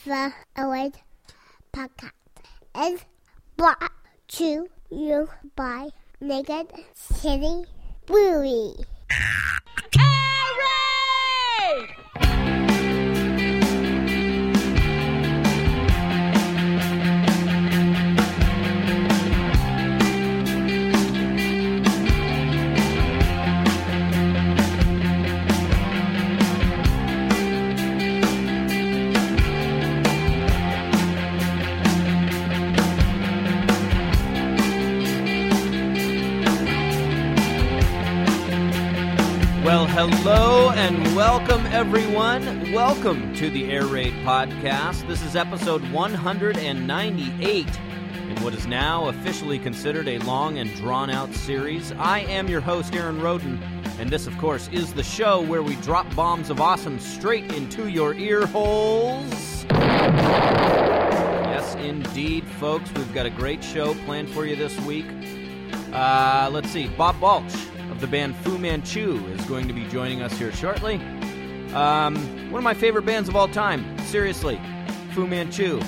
The Elite Podcast is brought to you by Naked City Brewery. Well, hello and welcome, everyone. Welcome to the Air Raid Podcast. This is episode 198 in what is now officially considered a long and drawn-out series. I am your host, Aaron Roden, and this, of course, is the show where we drop bombs of awesome straight into your ear holes. Yes, indeed, folks. We've got a great show planned for you this week. Let's see. Bob Balch of the band Fu Manchu is going to be joining us here shortly. One of my favorite bands of all time, seriously, Fu Manchu.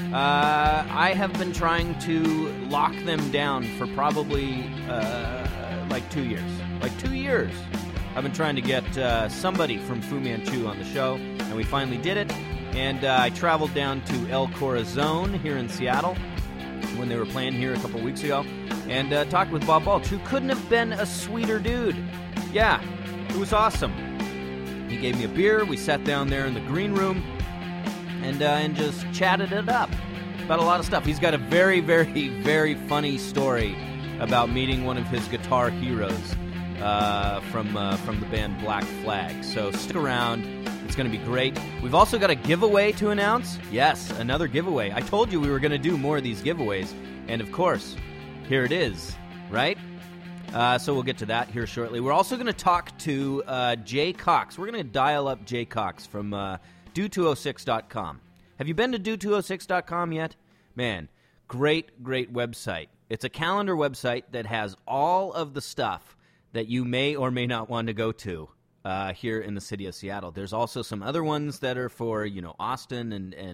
I have been trying to lock them down for probably like 2 years. Like 2 years. I've been trying to get somebody from Fu Manchu on the show, and we finally did it. And I traveled down to El Corazon here in Seattle when they were playing here a couple weeks ago, and talked with Bob Balch, who couldn't have been a sweeter dude. Yeah, it was awesome. He gave me a beer, we sat down there in the green room, and just chatted it up about a lot of stuff. He's got a very, very, very funny story about meeting one of his guitar heroes from the band Black Flag. So stick around. It's going to be great. We've also got a giveaway to announce. Yes, another giveaway. I told you we were going to do more of these giveaways. And, of course, here it is, right? So we'll get to that here shortly. We're also going to talk to Jay Cox. We're going to dial up Jay Cox from do206.com. Have you been to do206.com yet? Man, great, great website. It's a calendar website that has all of the stuff that you may or may not want to go to here in the city of Seattle. There's also some other ones that are for, Austin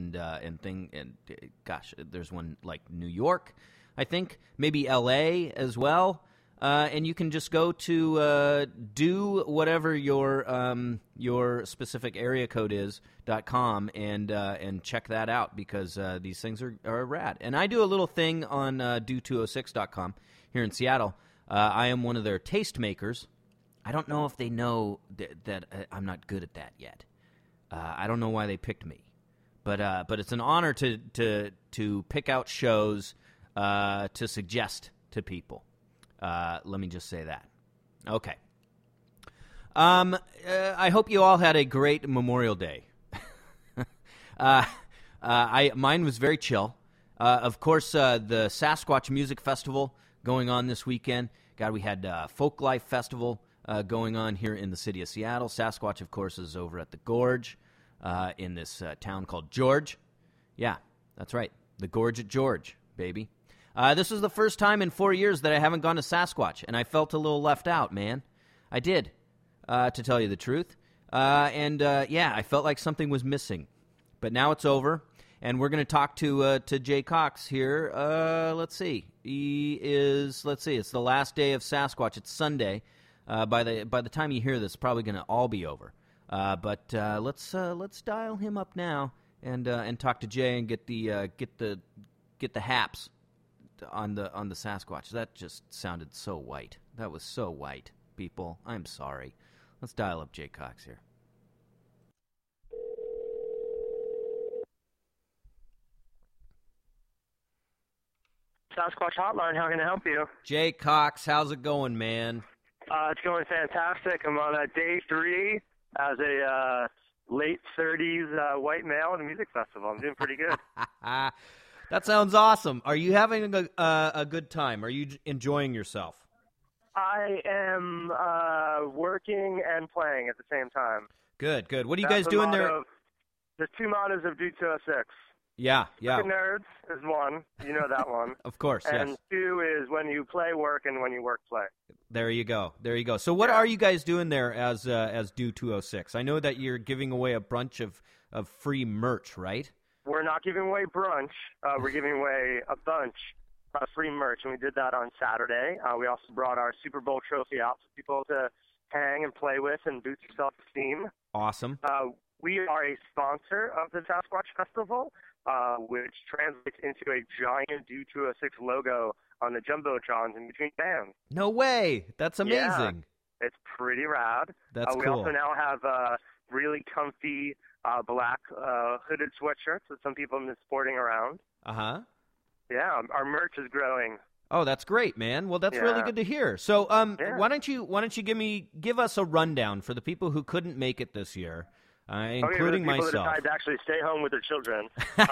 and gosh, there's one like New York, I think, maybe LA as well. And you can just go to do whatever your specific area code is .com and check that out, because these things are rad. And I do a little thing on do206.com here in Seattle. I am one of their tastemakers. I don't know if they know that I'm not good at that yet. I don't know why they picked me, but it's an honor to pick out shows to suggest to people. Let me just say that. Okay. I hope you all had a great Memorial Day. Mine was very chill. Of course, the Sasquatch Music Festival going on this weekend. God, we had Folklife Festival going on here in the city of Seattle. Sasquatch, of course, is over at the Gorge in this town called George. Yeah, that's right. The Gorge at George, baby. This was the first time in 4 years that I haven't gone to Sasquatch, and I felt a little left out, man. I did, to tell you the truth. I felt like something was missing. But now it's over, and we're going to talk to Jay Cox here. Let's see. It's the last day of Sasquatch. It's Sunday. By the time you hear this, it's probably going to all be over. But let's dial him up now and talk to Jay and get the haps on the Sasquatch. That just sounded so white. That was so white, people. I'm sorry. Let's dial up Jay Cox here. Sasquatch Hotline, how can I help you? Jay Cox, how's it going, man? It's going fantastic. I'm on day 3 as a late 30s white male at a music festival. I'm doing pretty good. That sounds awesome. Are you having a good time? Are you enjoying yourself? I am working and playing at the same time. Good. What are you guys doing there? There's 2 mottos of do206. Yeah. Fucking nerds is one. You know that one. Of course, and yes. 2 is when you play, work, and when you work, play. There you go. So what are you guys doing there as Do206? I know that you're giving away a bunch of free merch, right? we're not giving away brunch. We're giving away a bunch of free merch, and we did that on Saturday. We also brought our Super Bowl trophy out for people to hang and play with and boost your self-esteem. Awesome. We are a sponsor of the Sasquatch Festival, which translates into a giant Due 206 logo on the Jumbotrons in between bands. No way. That's amazing. Yeah, it's pretty rad. That's we cool. also now have really comfy black hooded sweatshirts that some people have been sporting around. Uh-huh. Yeah, our merch is growing. Oh, that's great, man. Well, that's really good to hear. So, why don't you give us a rundown for the people who couldn't make it this year, including people myself. That decided to actually stay home with their children.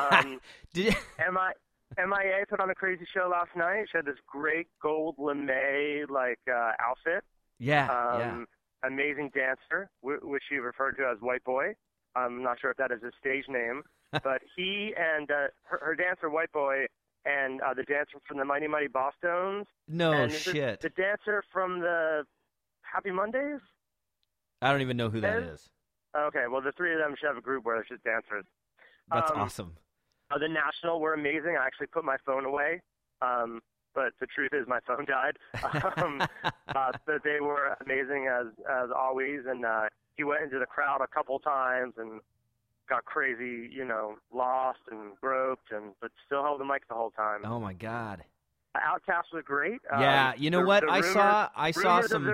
MIA put on a crazy show last night. She had this great gold lame outfit. Yeah. Amazing dancer, which she referred to as White Boy. I'm not sure if that is his stage name, but he and her dancer White Boy and the dancer from the Mighty Mighty Bosstones. No shit. The dancer from the Happy Mondays. I don't even know who that is. Okay, well the three of them should have a group where it's just dancers. That's awesome. The National were amazing. I actually put my phone away, but the truth is my phone died. But they were amazing as always, and he went into the crowd a couple times and got crazy, lost and groped, but still held the mic the whole time. Oh my God. Outcast was great. Yeah, you know what? I saw some.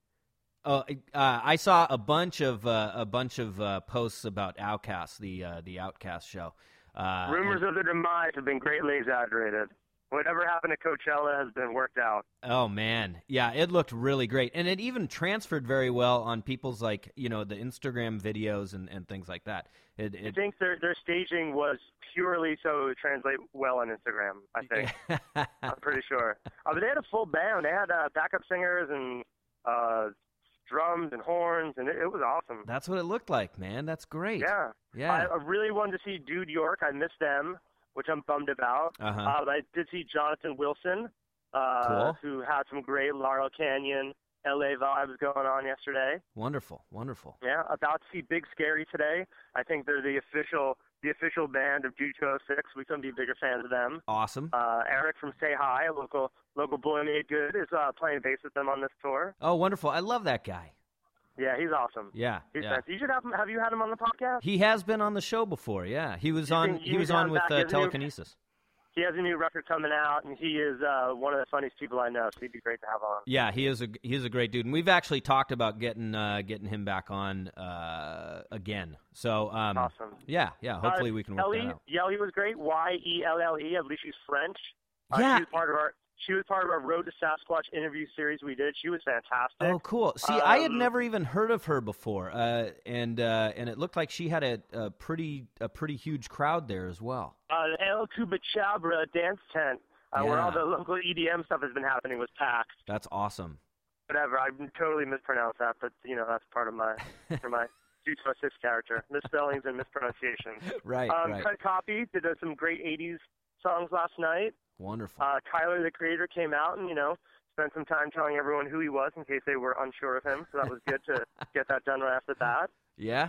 I saw a bunch of posts about Outkast, the Outkast show. Rumors of their demise have been greatly exaggerated. Whatever happened to Coachella has been worked out. Oh, man. Yeah, it looked really great. And it even transferred very well on people's, the Instagram videos and things like that. I think their staging was purely so it would translate well on Instagram, I think. I'm pretty sure. But they had a full band. They had backup singers and drums and horns, and it was awesome. That's what it looked like, man. That's great. Yeah. I really wanted to see Dude York. I missed them, which I'm bummed about. Uh-huh. I did see Jonathan Wilson, cool. who had some great Laurel Canyon, LA vibes going on yesterday. Wonderful. Yeah, about to see Big Scary today. I think they're the official band of Due 206. We couldn't be bigger fans of them. Awesome. Eric from Say Hi, a local boy made good, is playing bass with them on this tour. Oh, wonderful. I love that guy. Yeah, he's awesome. Yeah, he's nice. You should have him. Have you had him on the podcast? He has been on the show before. Yeah, he was on with Telekinesis. He has a new record coming out, and he is one of the funniest people I know. So he'd be great to have on. Yeah, he is a great dude, and we've actually talked about getting him back on again. So awesome. Yeah. Hopefully we can work that out. Yelly was great. Yelle. I believe she's French. Yeah. She was part of our Road to Sasquatch interview series we did. She was fantastic. Oh, cool. See, I had never even heard of her before, and it looked like she had a pretty huge crowd there as well. El Cubachabra dance tent, where all the local EDM stuff has been happening, was packed. That's awesome. Whatever, I totally mispronounced that, but that's part of my Due 206 character. Misspellings and mispronunciations. Right. Cut Copy did some great 80s songs last night. Wonderful. Tyler, the Creator, came out and, spent some time telling everyone who he was in case they were unsure of him. So that was good to get that done right after that. Yeah.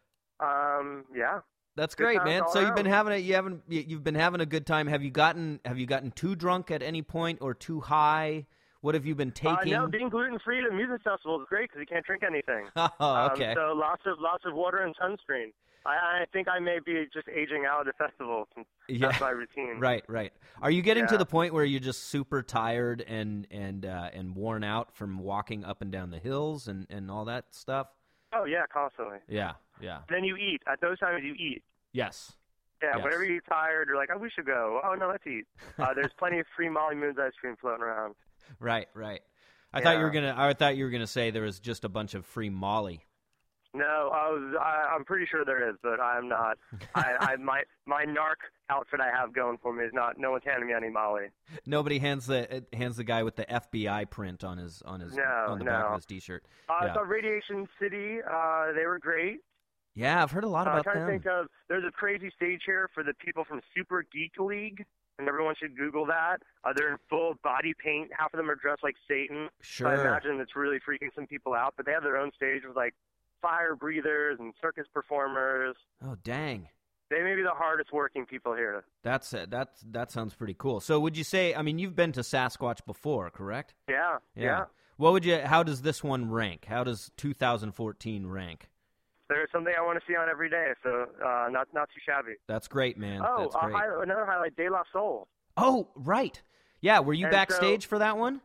Yeah. That's great, man. So you've been having a good time. Have you gotten too drunk at any point or too high? What have you been taking? No, being gluten-free at a music festival is great because you can't drink anything. Oh, okay. So lots of water and sunscreen. I think I may be just aging out of the festival. That's my routine. Right. Are you getting to the point where you're just super tired and worn out from walking up and down the hills and all that stuff? Oh yeah, constantly. Yeah. Then you eat. At those times you eat. Yes. Yeah, yes. Whenever you're tired, you're like, oh, we should go. Oh no, let's eat. There's plenty of free Molly Moon's ice cream floating around. Right. I thought you were gonna say there was just a bunch of free Molly. No, I'm pretty sure there is, but I'm not. My narc outfit I have going for me is not. No one's handing me any Molly. Nobody hands the guy with the FBI print on the back of his T-shirt. So Radiation City, they were great. Yeah, I've heard a lot about them. I'm trying to think of. There's a crazy stage here for the people from Super Geek League, and everyone should Google that. They're in full body paint. Half of them are dressed like Satan. Sure. So I imagine it's really freaking some people out. But they have their own stage with fire breathers and circus performers. Oh, dang. They may be the hardest working people here. That sounds pretty cool. So would you say, I mean, you've been to Sasquatch before, correct? Yeah. How does this one rank? How does 2014 rank? There's something I want to see on every day, so not too shabby. That's great, man. Oh, That's great. Another highlight, De La Soul. Oh, right. Yeah, were you backstage for that one?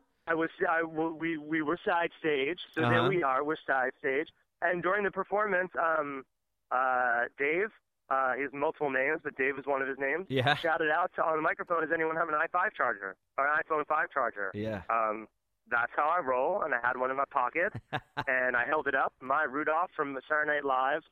We were side stage, so there we are. We're side stage, and during the performance, Dave, he has multiple names, but Dave is one of his names. Yeah. Shouted out on the microphone, does anyone have an i5 charger or an iPhone 5 charger? Yeah. That's how I roll, and I had one in my pocket, and I held it up. Maya Rudolph from Saturday Night Live,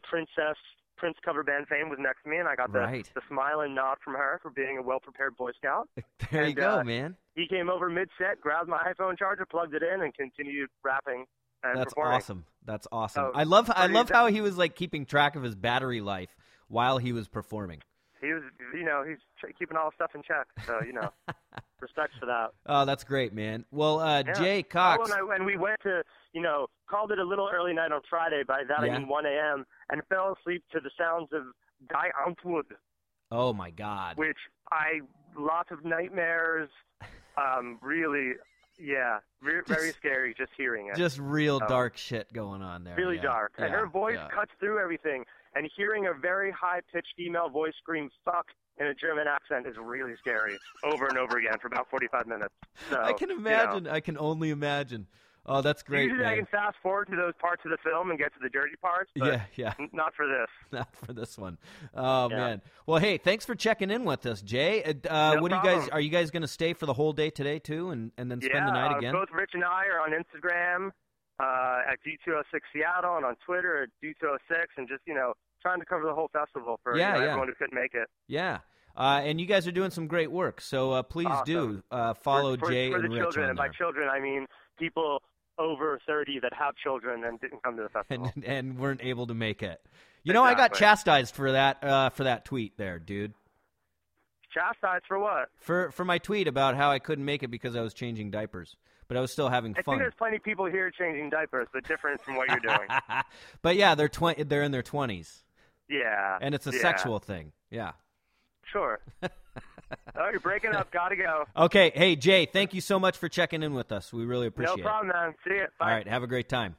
Prince cover band fame was next to me, and I got the smile and nod from her for being a well-prepared Boy Scout. There you go, man. He came over mid-set, grabbed my iPhone charger, plugged it in, and continued rapping and performing. That's awesome. I love how he was like keeping track of his battery life while he was performing. He was, he's keeping all the stuff in check. So, respect for that. Oh, that's great, man. Well, Jay Cox. Oh, and we went to, called it a little early night on Friday. By that I mean 1 a.m. and fell asleep to the sounds of Guy Antwoord. Oh my God. Which lots of nightmares. Really, very scary just hearing it. Just real dark shit going on there. Really dark. And her voice cuts through everything. And hearing a very high-pitched female voice scream "fuck" in a German accent is really scary over and over again for about 45 minutes. So, I can imagine. I can only imagine. Oh, that's great, usually man. I can fast forward to those parts of the film and get to the dirty parts, but not for this. Not for this one. Oh, man. Well, hey, thanks for checking in with us, Jay. No problem. Are you guys going to stay for the whole day today, too, and then spend the night again? Both Rich and I are on Instagram at D206 Seattle and on Twitter at D206 and just, trying to cover the whole festival for everyone who couldn't make it. Yeah. And you guys are doing some great work, so please do follow Jay for and the Rich children. on And by there. children, I mean people over 30 that have children and didn't come to the festival. and weren't able to make it. I got chastised for that tweet there, dude. Chastised for what? For my tweet about how I couldn't make it because I was changing diapers. But I was still having fun. I think there's plenty of people here changing diapers, but different from what you're doing. But yeah, they're in their 20s. Yeah. And it's a sexual thing. Yeah. Sure. Oh, you're breaking up. Gotta go. Okay. Hey, Jay, thank you so much for checking in with us. We really appreciate it. No problem, man. See you. Bye. All right. Have a great time.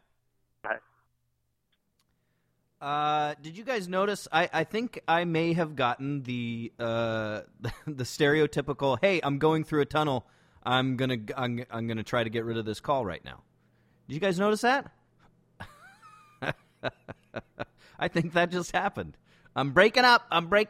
Bye. Did you guys notice? I think I may have gotten the stereotypical, hey, I'm going through a tunnel. I'm gonna try to get rid of this call right now. Did you guys notice that? I think that just happened. I'm breaking up.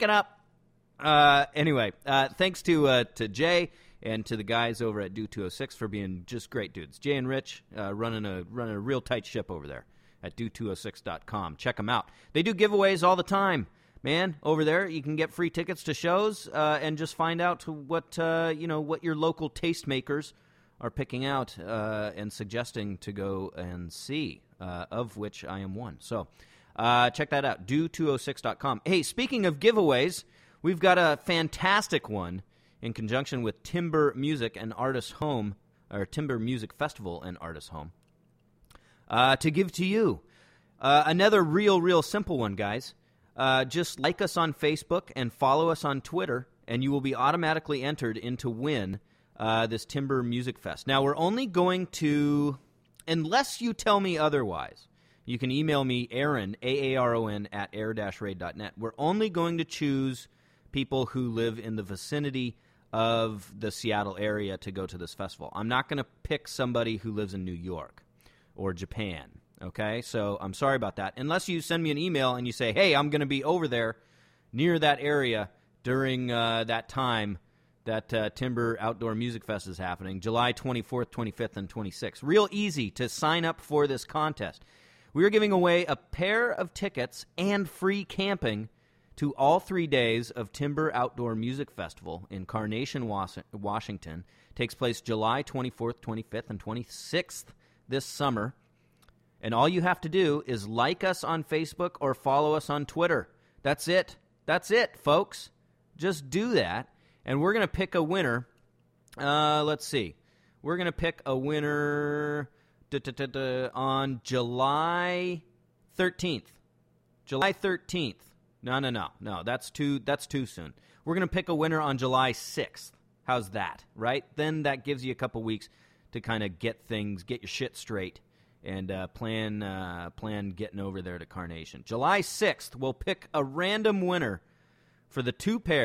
Anyway, thanks to Jay and to the guys over at Do 206 for being just great dudes. Jay and Rich running a real tight ship over there at do206.com. Check them out. They do giveaways all the time, man. Over there, you can get free tickets to shows and just find out what your local tastemakers are picking out and suggesting to go and see, of which I am one. So check that out, do206.com. Hey, speaking of giveaways, we've got a fantastic one in conjunction with Timber Music and Artists Home, or Timber Music Festival and Artists Home, to give to you. Another real simple one, guys. Just like us on Facebook and follow us on Twitter, and you will be automatically entered into win this Timber Music Fest. Now, we're only going to, unless you tell me otherwise, you can email me, Aaron, Aaron, at air-raid.net. We're only going to choose people who live in the vicinity of the Seattle area to go to this festival. I'm not going to pick somebody who lives in New York or Japan, okay? So I'm sorry about that. Unless you send me an email and you say, hey, I'm going to be over there near that area during that time that Timber Outdoor Music Fest is happening, July 24th, 25th, and 26th. Real easy to sign up for this contest. We are giving away a pair of tickets and free camping to all 3 days of Timber Outdoor Music Festival in Carnation, Washington. Takes place July 24th, 25th, and 26th this summer. And all you have to do is like us on Facebook or follow us on Twitter. That's it. That's it, folks. Just do that. And we're going to pick a winner. Let's see. We're going to pick a winner on July 13th. July 13th. No. That's too soon. We're going to pick a winner on July 6th. How's that, right? Then that gives you a couple weeks to kind of get your shit straight and plan getting over there to Carnation. July 6th, we'll pick a random winner for the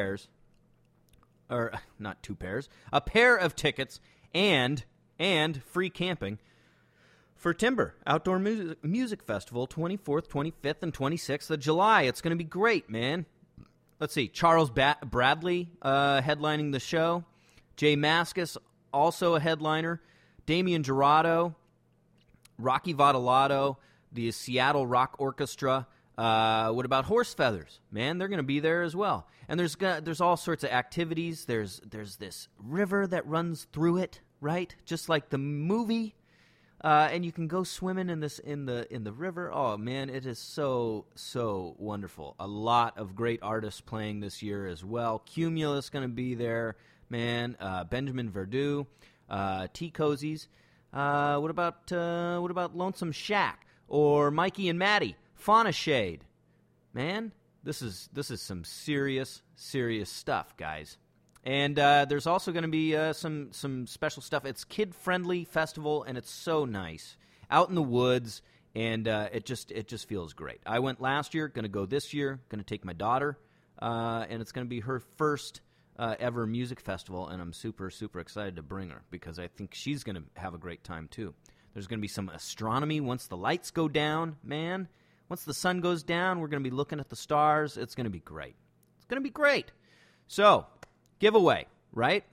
a pair of tickets and free camping for Timber Outdoor Music Festival, 24th, 25th, and 26th of July. It's going to be great, man. Let's see. Charles Bradley headlining the show. Jay Mascis, also a headliner. Damian Jurado. Rocky Votolato. The Seattle Rock Orchestra. What about Horse Feathers? Man, they're going to be there as well. And there's all sorts of activities. There's this river that runs through it, right? Just like the movie. And you can go swimming in the river. Oh man, it is so wonderful. A lot of great artists playing this year as well. Cumulus going to be there, man. Benjamin Verdu, T Cozies. What about Lonesome Shack or Mikey and Maddie? Fauna Shade, man. This is some serious stuff, guys. And there's also going to be some special stuff. It's kid-friendly festival, and it's so nice. Out in the woods, and it just feels great. I went last year, going to go this year, going to take my daughter, and it's going to be her first ever music festival, and I'm super excited to bring her because I think she's going to have a great time, too. There's going to be some astronomy once the lights go down, man. Once the sun goes down, we're going to be looking at the stars. It's going to be great. It's going to be great. So, giveaway, right?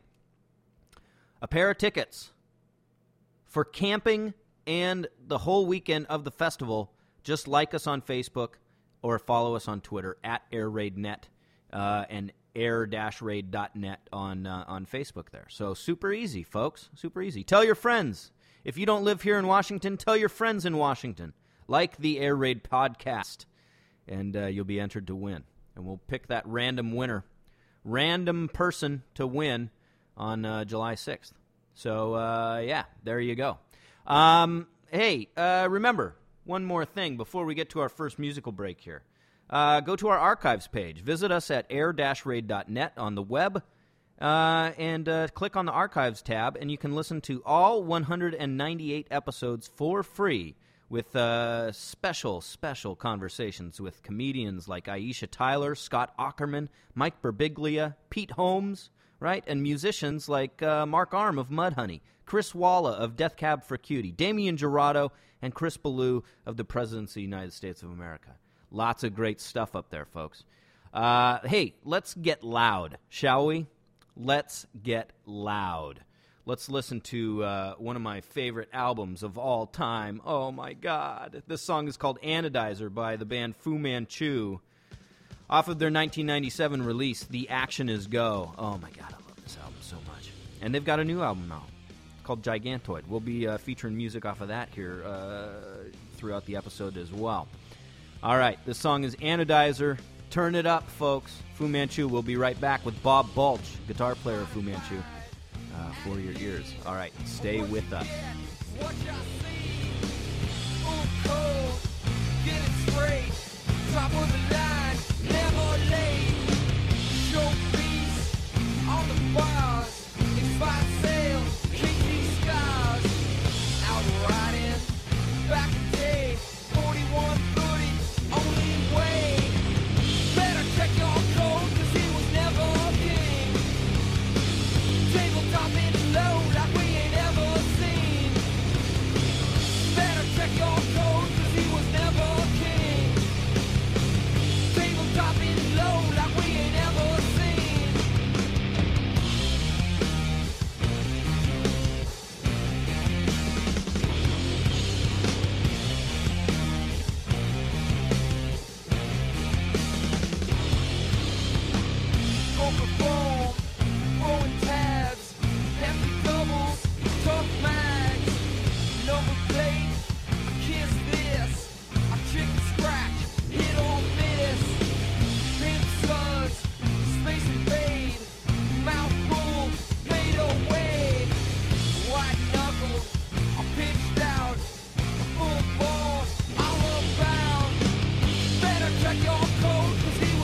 A pair of tickets for camping and the whole weekend of the festival. Just like us on Facebook or follow us on Twitter at AirRaidNet and air-raid.net on Facebook there. So super easy, folks. Super easy. Tell your friends. If you don't live here in Washington, tell your friends in Washington. Like the Air Raid podcast, and you'll be entered to win. And we'll pick that random person to win on July 6th. So, yeah, there you go. Hey, remember, one more thing before we get to our first musical break here. Go to our archives page. Visit us at air-raid.net on the web, and click on the archives tab, and you can listen to all 198 episodes for free with special conversations with comedians like Aisha Tyler, Scott Aukerman, Mike Birbiglia, Pete Holmes, right? And musicians like Mark Arm of Mudhoney, Chris Walla of Death Cab for Cutie, Damian Jurado, and Chris Ballou of the Presidency of the United States of America. Lots of great stuff up there, folks. Hey, let's get loud, shall we? Let's get loud. Let's listen to one of my favorite albums of all time. Oh, my God. This song is called Anodizer by the band Fu Manchu. Off of their 1997 release, The Action Is Go. Oh, my God, I love this album so much. And they've got a new album now called Gigantoid. We'll be featuring music off of that here throughout the episode as well. All right, this song is Anodizer. Turn it up, folks. Fu Manchu. We'll be right back with Bob Balch, guitar player of Fu Manchu. For your ears. All right, stay with us. What y'all see? Full code, get it straight. Top of the line, never late. Showpiece on the bars. Expired sale, KG scars. Out riding, back in day. 41 30, only way. Better check your code, 'cause he was never a king. Tabletop in low like we ain't ever seen. Better check your code, 'cause he was never a king. Tabletop in low like we ain't ever seen. Open phone, throwing tabs, empty doubles, tough mags, number plate, I kiss this, I chicken scratch, hit or miss, pin slugs, space invade, mouthful, fade away, white knuckles, I pitched out, full ball, all abound, better check your code, 'cause he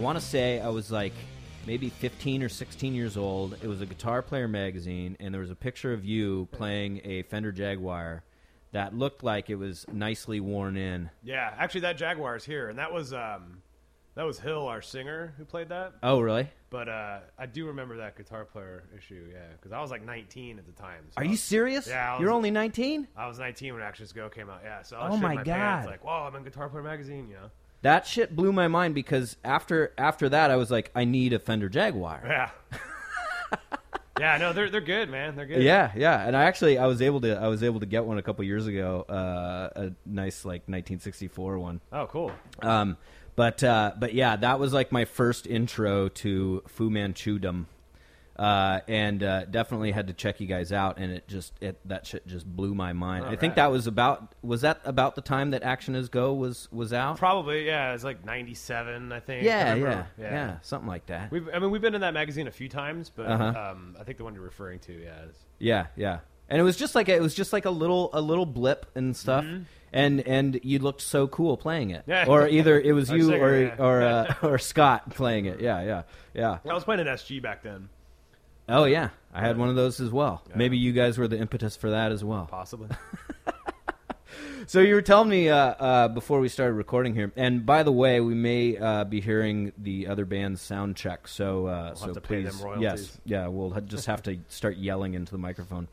want to say I was like maybe 15 or 16 years old. It was a Guitar Player magazine, and there was a picture of you playing a Fender Jaguar that looked like it was nicely worn in. Yeah, actually, that Jaguar's here, and that was Hill, our singer, who played that. Oh, really? But I do remember that Guitar Player issue, yeah, because I was like 19 at the time. So Are you serious? Yeah, You're only 19? I was 19 when Actions Go came out, yeah. So I was Oh, shitting my my God. pants, like, whoa, I'm in Guitar Player magazine, you know. That shit blew my mind because after that, I was like, I need a Fender Jaguar. Yeah. Yeah, no, they're good, man. They're good. Yeah, and I was able to get one a couple years ago, a nice like 1964 one. Oh, cool. But yeah, that was like my first intro to Fu Manchu-dom. And definitely had to check you guys out, and that shit just blew my mind. I think that was about the time that Action Is Go was out? Probably, yeah. It was like 97, I think. Yeah, something like that. We've been in that magazine a few times, but I think the one you're referring to, Yeah. And it was just like a little blip and stuff. Mm-hmm. And you looked so cool playing it. Yeah. Or either it was Our you singer, or Scott playing it. Yeah. I was playing an SG back then. Oh yeah, I had one of those as well. Yeah. Maybe you guys were the impetus for that as well. Possibly. So you were telling me before we started recording here, and by the way, we may be hearing the other band's sound check. So we'll have to please, pay them royalties. we'll just have to start yelling into the microphone.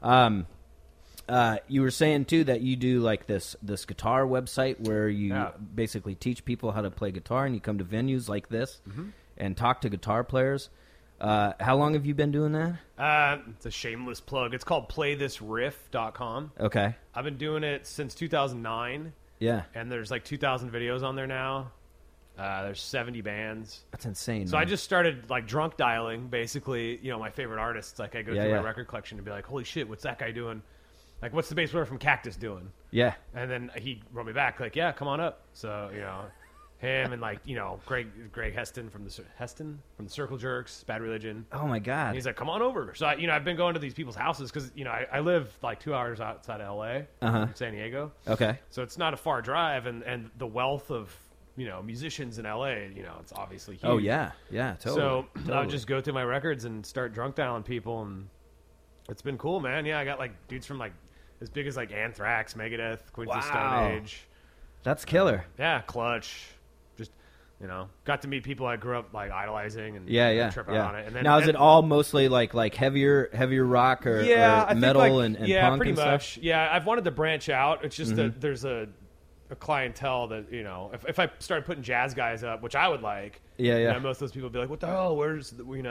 You were saying too that you do like this guitar website where you basically teach people how to play guitar, and you come to venues like this and talk to guitar players. How long have you been doing that? It's a shameless plug. It's called playthisriff.com. Okay. I've been doing it since 2009. Yeah. And there's like 2,000 videos on there now. There's 70 bands. That's insane. So I just started like drunk dialing, basically, my favorite artists. Like I go through my record collection and be like, holy shit, what's that guy doing? Like, what's the bass player from Cactus doing? Yeah. And then he wrote me back like, yeah, come on up. So, him and like Greg Heston from the Circle Jerks, Bad Religion. Oh my God! And he's like, come on over. So I've been going to these people's houses because I live like 2 hours outside of LA, San Diego. Okay. So it's not a far drive, and the wealth of musicians in LA, it's obviously huge. Oh yeah, totally. So I'll just go through my records and start drunk dialing people, and it's been cool, man. Yeah, I got like dudes from like as big as like Anthrax, Megadeth, Queens of Stone Age. That's killer. Yeah, Clutch. Got to meet people I grew up like idolizing and trip out on it. And then, now, is it all mostly like heavier rock or metal and punk pretty and much. stuff? Yeah, I've wanted to branch out. It's just that there's a clientele that if I started putting jazz guys up, which I would like, most of those people would be like, what the hell? Where's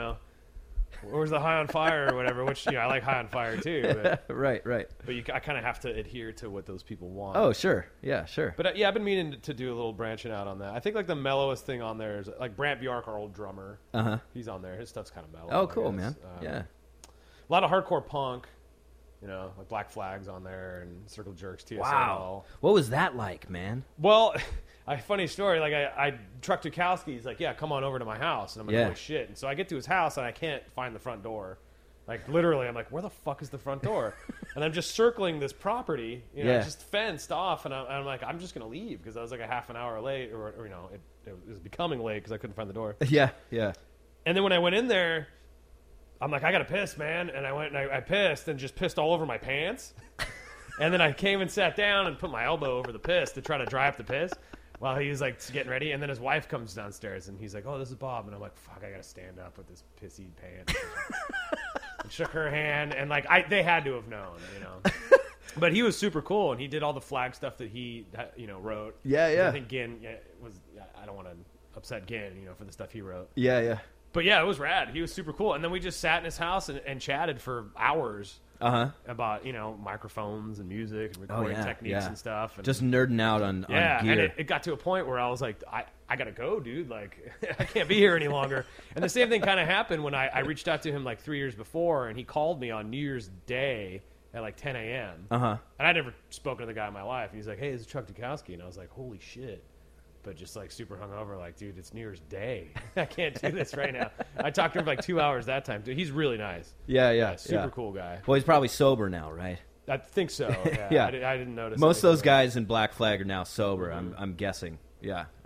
the High on Fire or whatever? Which I like High on Fire too. But, right. But I kind of have to adhere to what those people want. Oh, sure. Yeah, sure. But I've been meaning to do a little branching out on that. I think like the mellowest thing on there is like Brant Bjork, our old drummer. He's on there. His stuff's kind of mellow. Oh, cool, man. Yeah. A lot of hardcore punk. Like Black Flag's on there and Circle Jerks, TSL. Wow. What was that like, man? Well, a funny story. Like I Truck Tukowski. He's like, yeah, come on over to my house, and I'm like, holy shit! And so I get to his house and I can't find the front door. Like literally, I'm like, where the fuck is the front door? And I'm just circling this property, just fenced off, and I'm like, I'm just gonna leave because I was like a half an hour late, or it was becoming late because I couldn't find the door. Yeah. And then when I went in there, I'm like, I gotta piss, man. And I went and I pissed and just pissed all over my pants. And then I came and sat down and put my elbow over the piss to try to dry up the piss while he was like getting ready. And then his wife comes downstairs and he's like, oh, this is Bob. And I'm like, fuck, I gotta stand up with this pissy pants. And shook her hand, and like they had to have known, But he was super cool, and he did all the Flag stuff that he wrote. Yeah. I think Ginn was. I don't want to upset Ginn, for the stuff he wrote. Yeah. But yeah, it was rad. He was super cool. And then we just sat in his house and chatted for hours about, microphones and music and recording techniques and stuff. And just nerding out on gear. And it got to a point where I was like, I got to go, dude. Like, I can't be here any longer. And the same thing kind of happened when I reached out to him like 3 years before, and he called me on New Year's Day at like 10 a.m. And I'd never spoken to the guy in my life. And he's like, hey, this is Chuck Tukowski. And I was like, holy shit. But just like super hungover, like, dude, it's New Year's Day. I can't do this right now. I talked to him for like 2 hours that time. Dude, he's really nice. Yeah. Super cool guy. Well, he's probably sober now, right? I think so. Yeah. Yeah. I didn't notice. Most of those guys in Black Flag are now sober. I'm guessing. Yeah.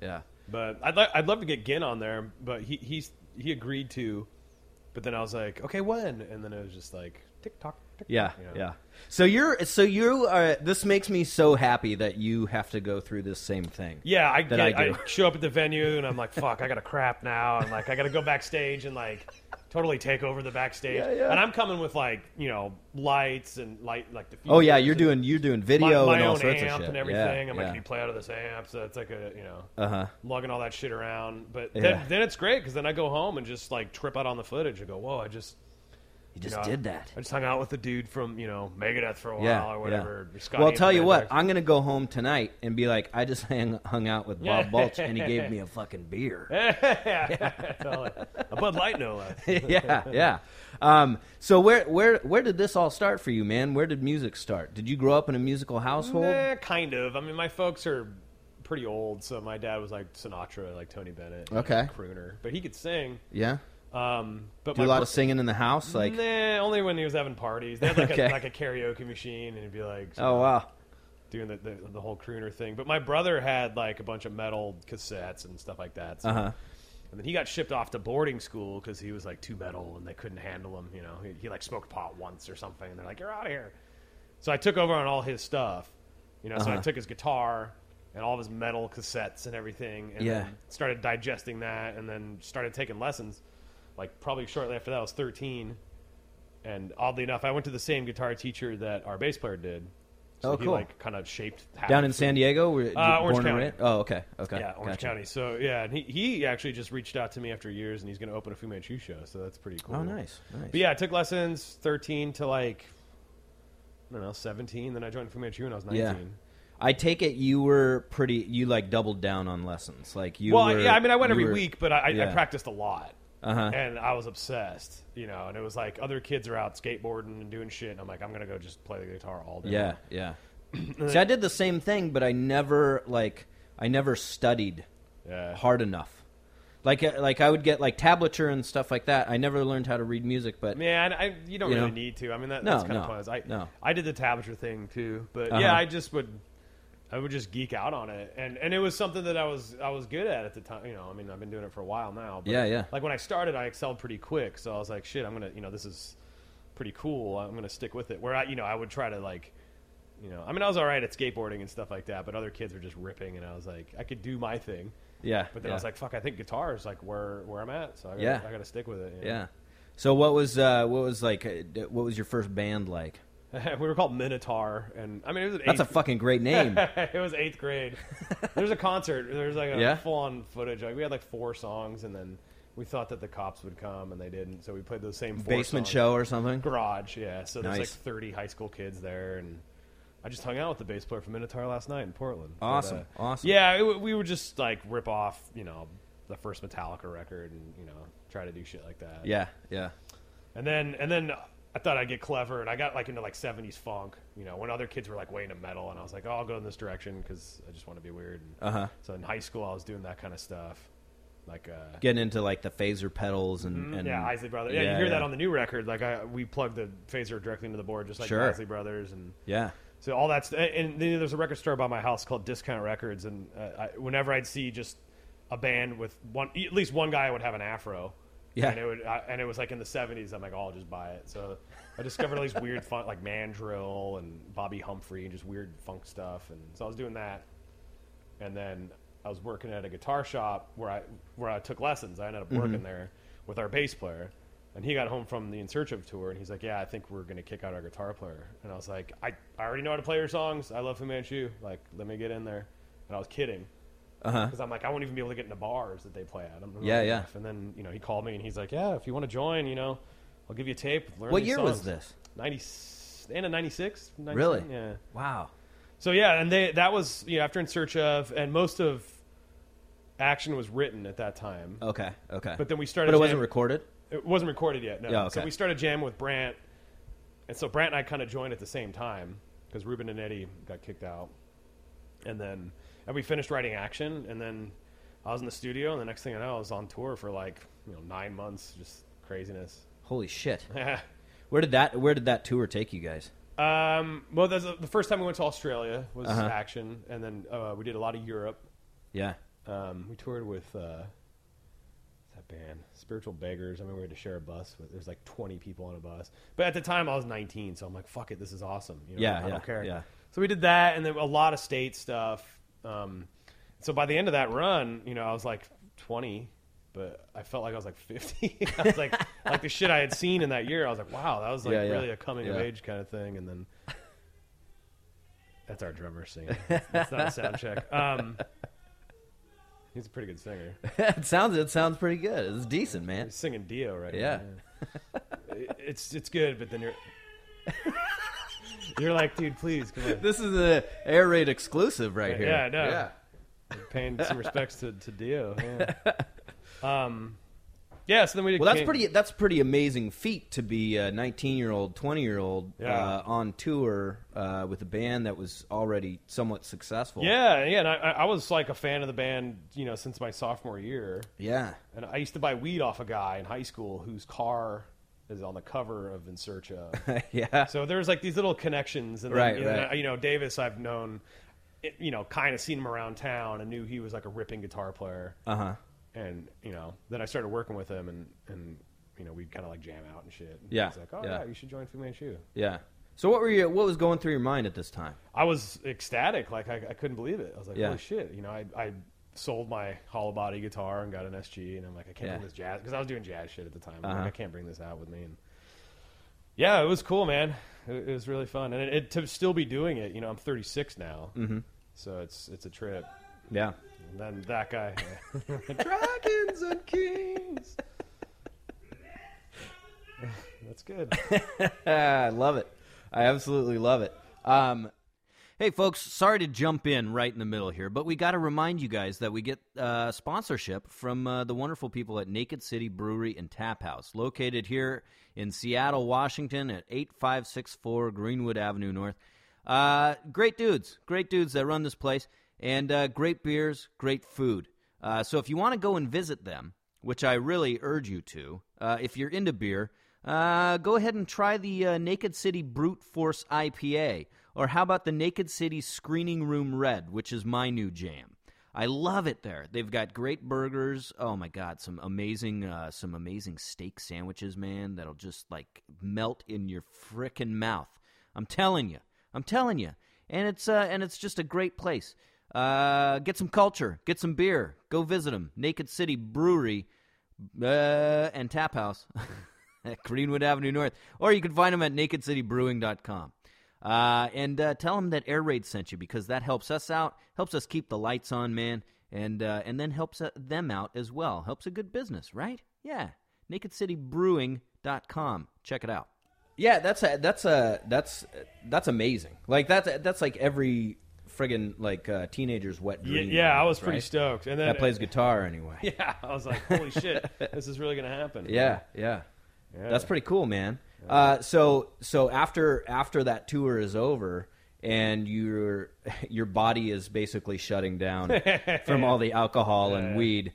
But I'd love to get Ginn on there, but he agreed to. But then I was like, okay, when? And then it was just like tick tock. Yeah, yeah. So you this makes me so happy that you have to go through this same thing. Yeah, I do. show up at the venue and I'm like, fuck, I got to crap now, and like I got to go backstage and like totally take over the backstage. Yeah. And I'm coming with like lights and like the. Oh yeah, you're doing video my and all own sorts amp of shit and everything. Yeah, I'm like, can you play out of this amp? So it's like lugging all that shit around. But Yeah. then it's great because then I go home and just like trip out on the footage and go, whoa, You just did that. I just hung out with the dude from Megadeth for a while Yeah, or whatever. yeah. Scotty Well, I'll tell you what. Anthrax. I'm going to go home tonight and be like, I just hung out with Bob Balch, and he gave me a fucking beer. Yeah, totally. A Bud Light, no less. Yeah. So where did this all start for you, man? Where did music start? Did you grow up in a musical household? Nah, kind of. I mean, my folks are pretty old, so my dad was like Sinatra, like Tony Bennett, Okay. crooner, but he could sing. Yeah. But Do a lot of singing in the house, like. Nah, only when he was having parties. They had like, Okay. a karaoke machine, and he'd be like, Oh wow. doing the whole crooner thing. But my brother had like a bunch of metal cassettes and stuff like that. So. Uh-huh. And then he got shipped off to boarding school because he was like too metal and they couldn't handle him. He like smoked pot once or something, and they're like, "You're out of here." So I took over on all his stuff. So I Uh-huh. took his guitar and all of his metal cassettes and everything, and Yeah. then started digesting that, and then started taking lessons. Like probably shortly after that, I was 13, and oddly enough, I went to the same guitar teacher that our bass player did. So Oh, he cool. like kind of shaped Down in San Diego? Were you Orange born and County. raised? Oh, okay. Yeah, Orange Gotcha. County. So yeah, and he actually just reached out to me after years, and he's going to open a Fu Manchu show. So that's pretty cool. Oh, nice. But yeah, I took lessons 13 to like I don't know 17. Then I joined Fu Manchu when I was 19. Yeah. I take it you were you like doubled down on lessons, like you. Well, were, yeah, I mean, I went you every were- week, but I yeah. practiced a lot. Uh-huh. And I was obsessed, and it was like other kids are out skateboarding and doing shit, and I'm like, I'm going to go just play the guitar all day. Yeah, yeah. See, I did the same thing, but I never studied Yeah. hard enough. Like I would get like tablature and stuff like that. I never learned how to read music, but Man, you don't You really know? need to. I mean, that's No, kind of no, pointless. no. I did the tablature thing too, but Uh-huh. yeah, I would just geek out on it, and it was something that I was good at the time. I mean, I've been doing it for a while now. But Yeah. Like when I started, I excelled pretty quick, so I was like, shit, I'm gonna, this is pretty cool. I'm gonna stick with it. Where I would try to like, I mean, I was all right at skateboarding and stuff like that, but other kids were just ripping, and I was like, I could do my thing. yeah. But then I was like, fuck, I think guitar is like where I'm at, so I got to stick with it. yeah. So what was your first band like? We were called Minotaur, and I mean, it was That's a fucking great name. It was 8th grade. There's a concert. There's like a Yeah? full-on footage. Like we had like 4 songs, and then we thought that the cops would come, and they didn't. So we played those same 4 Basement songs. show or something? Garage, yeah. So there's Nice. like 30 high school kids there, and I just hung out with the bass player from Minotaur last night in Portland. Awesome, But, awesome. Yeah, we would just like rip off, the first Metallica record, and try to do shit like that. Yeah, yeah. And then I thought I'd get clever, and I got like into like 70s funk, when other kids were like way into metal, and I was like, oh, I'll go in this direction because I just want to be weird. And Uh-huh. So in high school, I was doing that kind of stuff, like Getting into like the phaser pedals and yeah, Isley Brothers. Yeah, you hear that on the new record. Like we plugged the phaser directly into the board, just like Sure. Isley Brothers, and Yeah. so all that's. And then there's a record store by my house called Discount Records, and whenever I'd see just a band with at least one guy would have an afro. Yeah. And it was like in the 70s. I'm like, oh, I'll just buy it. So I discovered all these weird funk, like Mandrill and Bobby Humphrey, and just weird funk stuff. And so I was doing that. And then I was working at a guitar shop where I took lessons. I ended up working there with our bass player. And he got home from the In Search of tour, and he's like, yeah, I think we're going to kick out our guitar player. And I was like, I already know how to play your songs. I love Fu Manchu. Like, let me get in there. And I was kidding. Uh-huh. Because I'm like, I won't even be able to get into bars that they play at. I'm Yeah, not yeah. enough. And then, he called me and he's like, yeah, if you want to join, I'll give you a tape. Learn What these year was songs. this? End of 96? 97? Really? Yeah. Wow. So, yeah, and that was, after In Search of, and most of Action was written at that time. Okay. But then we started. But it wasn't recorded? It wasn't recorded yet, no. Yeah, okay. So we started jamming with Brant. And so Brant and I kind of joined at the same time because Ruben and Eddie got kicked out. And we finished writing Action, and then I was in the studio, and the next thing I know, I was on tour for like 9 months, just craziness. Holy shit. Yeah. Where did that tour take you guys? Well, the first time we went to Australia was Uh-huh. Action, and then we did a lot of Europe. Yeah. We toured with that band, Spiritual Beggars. I remember we had to share a bus. There's like 20 people on a bus. But at the time, I was 19, so I'm like, fuck it, this is awesome. You know, I don't care. Yeah. So we did that, and then a lot of state stuff. So by the end of that run, you know, I was like 20, but I felt like I was like 50. I was like the shit I had seen in that year. I was like, wow, that was like really a coming of age kind of thing. And then that's our drummer singing. That's not a sound check. He's a pretty good singer. It sounds pretty good. It's decent, man. He's singing Dio right Yeah. now. It's good, but then you're like, dude, please come on. This is a Air Raid exclusive right here. Yeah, I know. Yeah. You're paying some respects to Dio. Yeah. So then we did. Well, that's pretty amazing feat to be a 19-year-old, 20-year-old on tour with a band that was already somewhat successful. Yeah, and I was like a fan of the band, you know, since my sophomore year. Yeah. And I used to buy weed off a guy in high school whose car is on the cover of In Search Of. Yeah. So there's like these little connections, and Right, then, right. You know, Davis I've known, you know, kind of seen him around town and knew he was like a ripping guitar player. Uh-huh. And, you know, then I started working with him, and you know, we'd kind of like jam out and shit. And Yeah. He's like, oh, yeah, you should join Fu Manchu. Yeah. So what was going through your mind at this time? I was ecstatic. Like, I couldn't believe it. I was like, Yeah. holy shit. You know, I sold my hollow body guitar and got an SG, and I'm like, I can't bring this jazz, because I was doing jazz shit at the time. I'm like, I can't bring this out with me. And yeah, it was cool, man. It was really fun. And to still be doing it, you know, I'm 36 now. Mm-hmm. So it's a trip. Yeah. And then that guy, Dragons and Kings. That's good. I love it. I absolutely love it. Hey, folks, sorry to jump in right in the middle here, but we got to remind you guys that we get sponsorship from the wonderful people at Naked City Brewery and Tap House, located here in Seattle, Washington at 8564 Greenwood Avenue North. Great dudes that run this place, and great beers, great food. So if you want to go and visit them, which I really urge you to, if you're into beer, go ahead and try the Naked City Brute Force IPA, or how about the Naked City Screening Room Red, which is my new jam. I love it there. They've got great burgers. Oh my God, some amazing steak sandwiches, man, that'll just like melt in your frickin' mouth. I'm telling you. And it's just a great place. Get some culture, get some beer, go visit them. Naked City Brewery and Tap House at Greenwood Avenue North, or you can find them at nakedcitybrewing.com. And tell them that Air Raid sent you, because that helps us out, helps us keep the lights on, man, and then helps them out as well. Helps a good business, right? Yeah, nakedcitybrewing.com. Check it out. Yeah, that's amazing. Like that's like every friggin' like teenager's wet dream. Yeah, I was pretty right? stoked. And then That plays guitar anyway. Yeah, I was like, holy shit, this is really gonna happen. Yeah. That's pretty cool, man. So after that tour is over and your body is basically shutting down from all the alcohol and weed,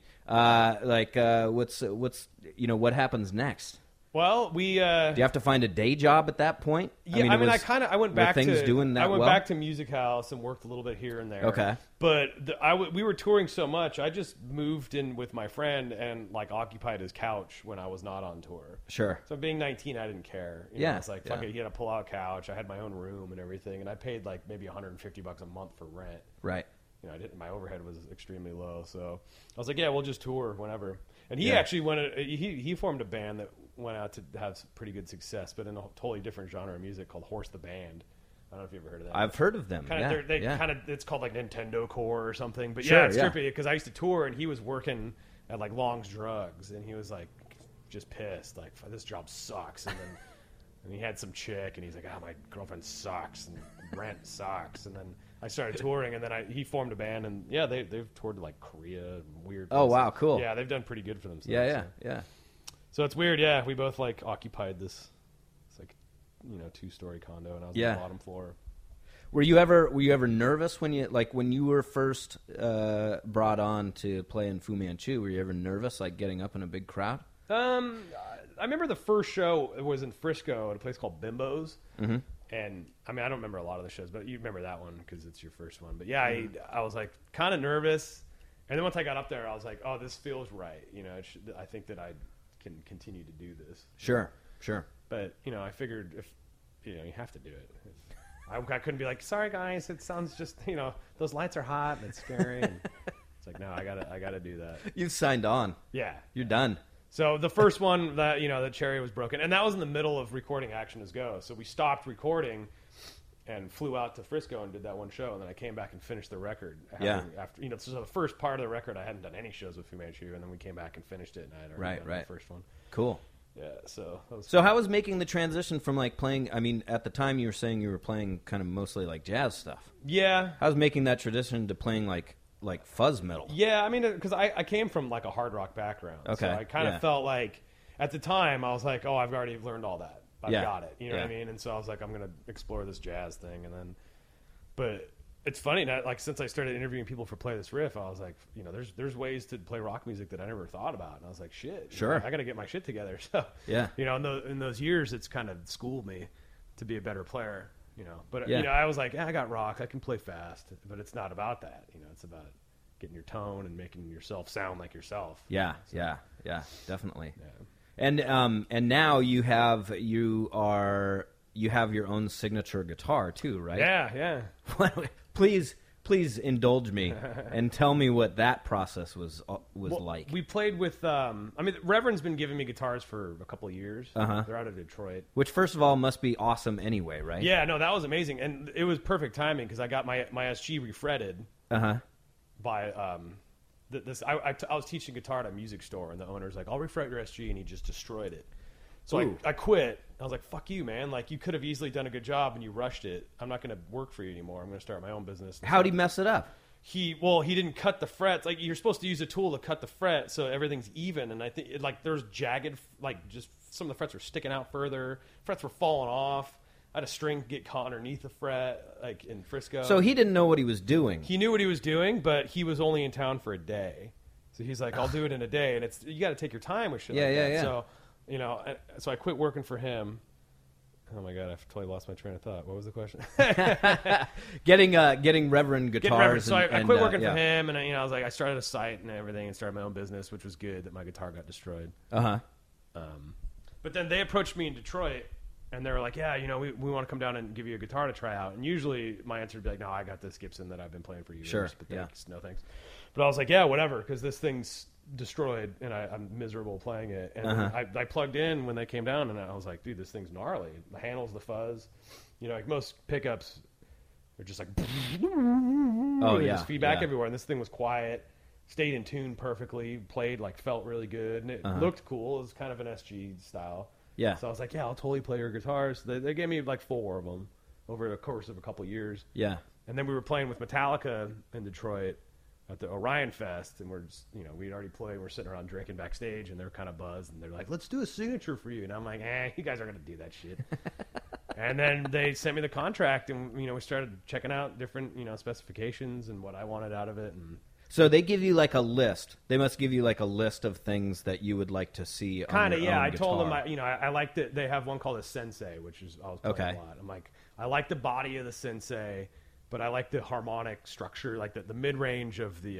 what's what happens next? Well, we Do you have to find a day job at that point? Yeah, I went back things to doing that I went well? back to Music House and worked a little bit here and there. Okay. But we were touring so much, I just moved in with my friend and like occupied his couch when I was not on tour. Sure. So being 19, I didn't care. You know, I was like, fuck it, he had a pull-out couch. I had my own room and everything, and I paid like maybe $150 a month for rent. Right. You know, my overhead was extremely low, so I was like, yeah, we'll just tour whenever. And he actually he formed a band that went out to have some pretty good success, but in a totally different genre of music called Horse the Band. I don't know if you've ever heard of that. I've heard of them. It's called like Nintendo Core or something. But Sure, it's trippy because I used to tour and he was working at like Long's Drugs and he was like just pissed, like this job sucks. And then and he had some chick and he's like, my girlfriend sucks and rent sucks. And then I started touring and then he formed a band and they've toured to like Korea and weird places. Oh wow, cool. Yeah, they've done pretty good for themselves. Yeah. So it's weird, yeah. We both like occupied this like 2-story condo, and I was on the bottom floor. Were you ever nervous when you were first brought on to play in Fu Manchu? Were you ever nervous, like getting up in a big crowd? I remember the first show was in Frisco at a place called Bimbo's, and I mean I don't remember a lot of the shows, but you remember that one because it's your first one. But yeah, I was like kind of nervous. And then once I got up there, I was like, oh, this feels right. You know, I think that I can continue to do this. Sure. But, you know, I figured if, you know, you have to do it. I couldn't be like, sorry, guys, it sounds just, you know, those lights are hot and it's scary. And it's like, no, I gotta do that. You've signed on. Yeah. You're done. So the first one that, you know, the cherry was broken. And that was in the middle of recording Action Is Go. So we stopped recording and flew out to Frisco and did that one show. And then I came back and finished the record. After, you know, so the first part of the record, I hadn't done any shows with Fu Manchu. And then we came back and finished it. And I had already done the first one. Cool. Yeah, so that was So how was making the transition from like playing, I mean, at the time you were saying you were playing kind of mostly like jazz stuff. Yeah. How was making that transition to playing like fuzz metal? Yeah, I mean, because I came from like a hard rock background. Okay. So I kind of felt like, at the time, I was like, oh, I've already learned all that. I've got it. You know what I mean? And so I was like, I'm going to explore this jazz thing. And then, but it's funny, like since I started interviewing people for Play This Riff, I was like, you know, there's ways to play rock music that I never thought about. And I was like, shit. Sure. I got to get my shit together. So, yeah. You know, in those years, it's kind of schooled me to be a better player, you know. But, yeah. you know, I was like, yeah, I got rock. I can play fast. But it's not about that. You know, it's about getting your tone and making yourself sound like yourself. Yeah, so, yeah, definitely. Yeah. And now you have your own signature guitar too, right? Yeah. Please indulge me and tell me what that process was like. We played with. I mean, Reverend's been giving me guitars for a couple of years. Uh-huh. They're out of Detroit. Which, first of all, must be awesome anyway, right? Yeah, no, that was amazing, and it was perfect timing because I got my SG refretted. By I was teaching guitar at a music store, and the owner's like, I'll refret your SG, and he just destroyed it. So I quit. I was like, fuck you, man. Like, you could have easily done a good job, and you rushed it. I'm not going to work for you anymore. I'm going to start my own business. How'd he mess it up? He didn't cut the frets. Like, you're supposed to use a tool to cut the fret so everything's even, and I think, there's jagged, just some of the frets were sticking out further. Frets were falling off. I had a string get caught underneath the fret, like in Frisco. So he didn't know what he was doing. He knew what he was doing, but he was only in town for a day. So he's like, I'll do it in a day. And you got to take your time with shit like that. Yeah. So, you know, so I quit working for him. Oh, my God, I've totally lost my train of thought. What was the question? Getting Reverend guitars. So I quit working for him, and I was like, I started a site and everything and started my own business, which was good that my guitar got destroyed. Uh-huh. But then they approached me in Detroit. And they were like, yeah, you know, we want to come down and give you a guitar to try out. And usually my answer would be like, no, I got this Gibson that I've been playing for years. Sure, But thanks, no thanks. But I was like, yeah, whatever, because this thing's destroyed, and I'm miserable playing it. And I plugged in when they came down, and I was like, dude, this thing's gnarly. The handles, the fuzz. You know, like most pickups, they're just like, there's feedback everywhere. And this thing was quiet, stayed in tune perfectly, played, felt really good. And it looked cool. It was kind of an SG style. Yeah. So I was like, yeah, I'll totally play your guitars. They gave me 4 of them over the course of a couple years. Yeah. And then we were playing with Metallica in Detroit at the Orion Fest, and we're just, we'd already played. We're sitting around drinking backstage, and they're kind of buzzed, and they're like, let's do a signature for you. And I'm like, you guys aren't going to do that shit. And then they sent me the contract, and, we started checking out different, specifications and what I wanted out of it. And so they give you a list. They must give you a list of things that you would like to see. Kind of, yeah. I guitar. told them, I liked it. They have one called a Sensei, which is I was playing a lot. I'm like, I like the body of the Sensei, but I like the harmonic structure, like the mid range of the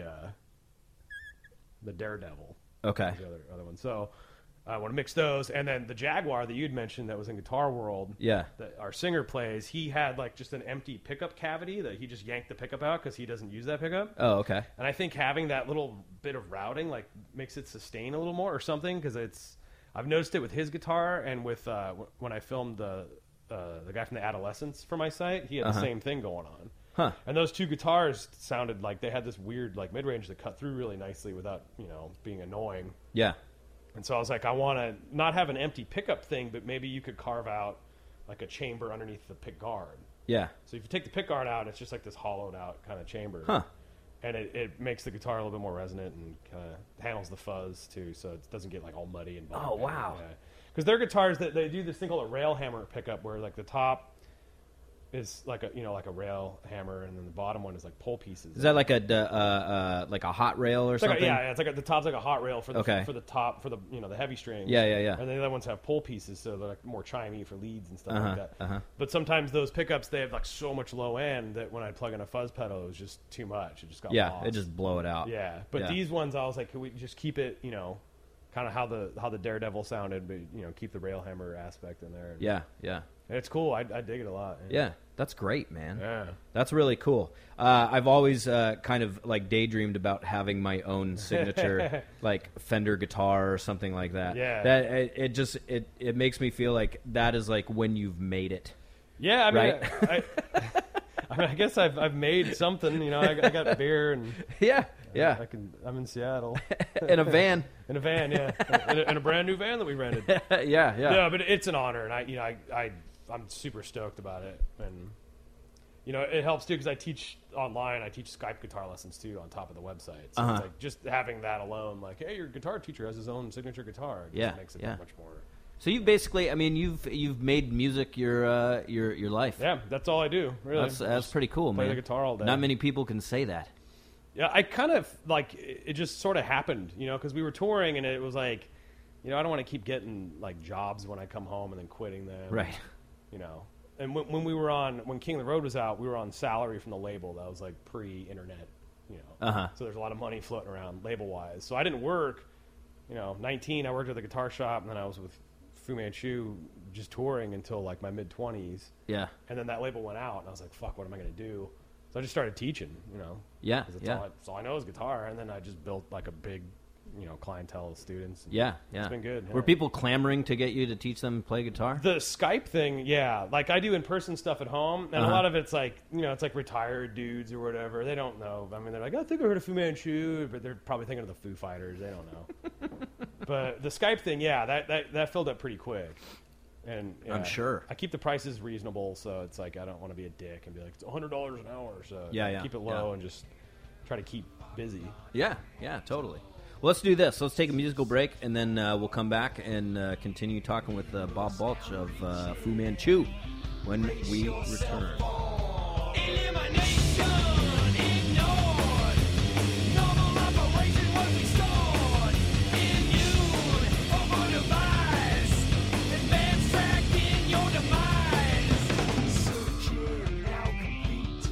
Daredevil. Okay. The other one. So I want to mix those, and then the Jaguar that you'd mentioned that was in Guitar World. Yeah. That our singer plays. He had just an empty pickup cavity that he just yanked the pickup out because he doesn't use that pickup. Oh, okay. And I think having that little bit of routing makes it sustain a little more or something, because I've noticed it with his guitar, and with when I filmed the guy from the Adolescents for my site, he had the same thing going on. Huh. And those two guitars sounded like they had this weird mid-range that cut through really nicely without being annoying. Yeah. And so I was like, I want to not have an empty pickup thing, but maybe you could carve out a chamber underneath the pick guard. Yeah. So if you take the pick guard out, it's just this hollowed out kind of chamber. Huh. And it makes the guitar a little bit more resonant and kind of handles the fuzz too, so it doesn't get all muddy and bumpy. Oh, wow. Because their guitars, they do this thing called a rail hammer pickup, where the top is like a rail hammer, and then the bottom one is like pole pieces. Is that like a hot rail or something? It's like the top's like a hot rail for the Okay. for the top for the the heavy strings. Yeah. And the other ones have pole pieces, so they're like more chimey for leads and stuff like that. Uh-huh. But sometimes those pickups, they have like so much low end that when I plug in a fuzz pedal, it was just too much. It just got lost. It just blow it out. Yeah, but Yeah. these ones, I was like, could we just keep it, kind of how the Daredevil sounded, but keep the rail hammer aspect in there. Yeah. And it's cool. I dig it a lot. Yeah, that's great, man. Yeah. That's really cool. I've always kind of like daydreamed about having my own signature like Fender guitar or something like that. Yeah. That it makes me feel like that is like when you've made it. Yeah, I mean, Right? I guess I've made something. I got beer and Yeah. I'm in Seattle In a van. in a van, yeah, in a brand new van that we rented. Yeah. Yeah, but it's an honor, and I'm super stoked about it, and it helps too because I teach online. I teach Skype guitar lessons too on top of the website. So it's like just having that alone, like, hey, your guitar teacher has his own signature guitar. It just makes it that much more. So you basically, I mean, you've made music your life. Yeah, that's all I do. Really, That's pretty cool, play man. the guitar all day. Not many people can say that. Yeah, I kind of like it just sort of happened, because we were touring and it was like, I don't want to keep getting like jobs when I come home and then quitting them. Right. And when King of the Road was out, we were on salary from the label. That was like pre-internet, So there's a lot of money floating around label-wise. So I didn't work, 19, I worked at the guitar shop, and then I was with Fu Manchu just touring until like my mid-20s. Yeah. And then that label went out, and I was like, fuck, what am I going to do? So I just started teaching, Yeah. 'cause Yeah. that's all I know is guitar, and then I just built like a big, clientele of students. Yeah. It's been good. Were yeah. people clamoring to get you to teach them play guitar? The Skype thing, yeah. Like I do in-person stuff at home, and a lot of it's like, it's like retired dudes or whatever. They don't know. I mean, they're like, I think I heard of Fu Manchu, but they're probably thinking of the Foo Fighters. They don't know. But the Skype thing, yeah, that filled up pretty quick. And yeah, I'm sure. I keep the prices reasonable, so it's like I don't want to be a dick and be like, it's $100 an hour. So Yeah. keep it low and just try to keep busy. Yeah, totally. Well, let's do this. Let's take a musical break, and then we'll come back and continue talking with Bob Balch of Fu Manchu when we return. Elimination ignored. Normal operation was restored. Immune over device. Advanced track in your demise. Searching now complete.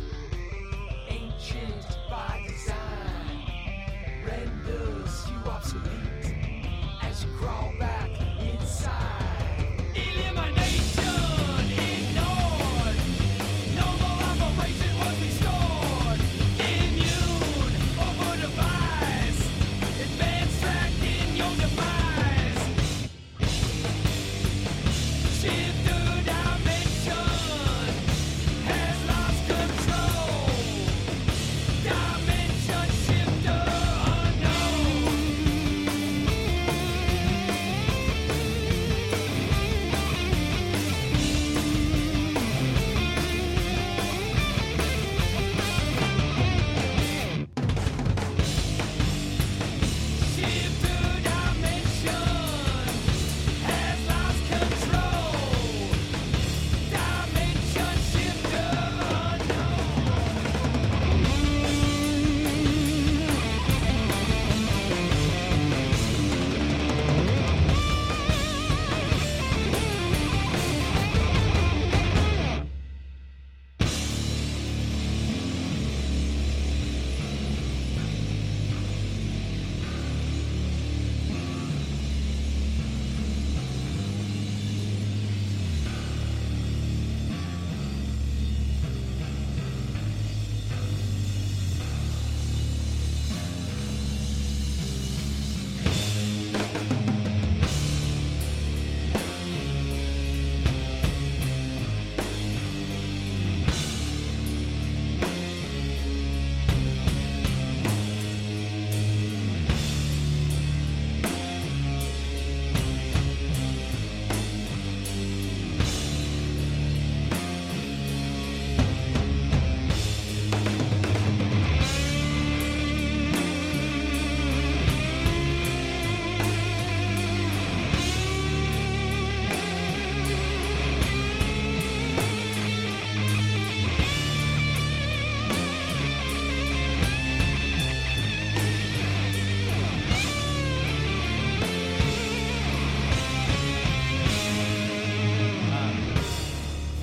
Ancient by design. Renders you obsolete as you crawl back inside. Elimination ignored. Normal operation was restored.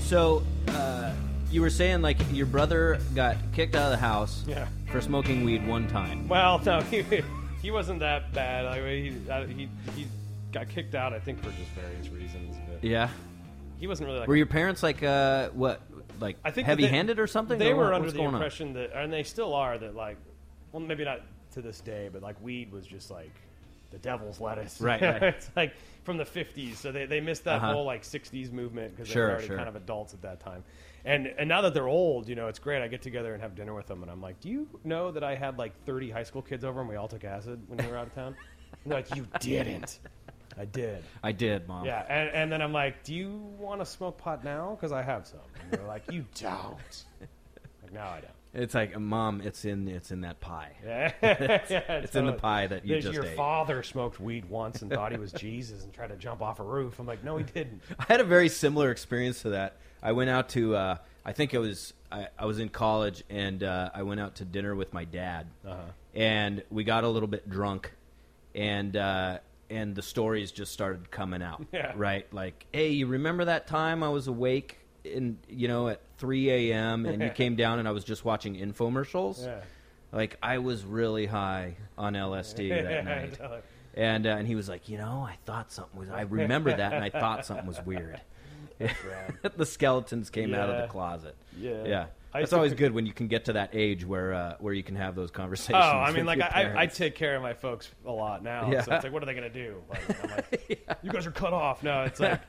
So, you were saying like your brother got kicked out of the house Yeah. for smoking weed one time. Well, no, he wasn't that bad. Like, he got kicked out, I think, for just various reasons. But Yeah. he wasn't really like. Were your parents like what? Like I think heavy-handed or something? They or were what? under What's the going on? impression that, and they still are, that like, well, maybe not to this day, but like weed was just like the devil's lettuce. Right, right. It's like from the 50s, so they missed that Uh-huh. whole like 60s movement because they Sure, were already sure. kind of adults at that time. And now that they're old, you know, it's great. I get together and have dinner with them, and I'm like, do you know that I had like 30 high school kids over and we all took acid when we were out of town? And they're like, you didn't. I did. I did, Mom. Yeah, and then I'm like, do you want to smoke pot now? Because I have some. And they're like, you don't. Like, no, I don't. It's like, Mom, it's in that pie. Yeah, It's in the pie that you just Your ate. father smoked weed once and thought he was Jesus and tried to jump off a roof. I'm like, no, he didn't. I had a very similar experience to that. I went out to, I think it was, I was in college, and I went out to dinner with my dad, and we got a little bit drunk, and the stories just started coming out. Yeah. Right? Like, hey, you remember that time I was awake at 3 a.m. and you came down and I was just watching infomercials? Yeah. Like, I was really high on LSD that night. And he was like, I thought something was... I remember that, and I thought something was weird. The skeletons came out of Yeah. the closet. Yeah. Yeah. I It's used to always pick- good when you can get to that age where you can have those Oh, conversations. I mean, with like, your I parents. take care of my folks a lot now. Yeah. So it's like, what are they going to do? Like, I'm like, you guys are cut off. No, it's like...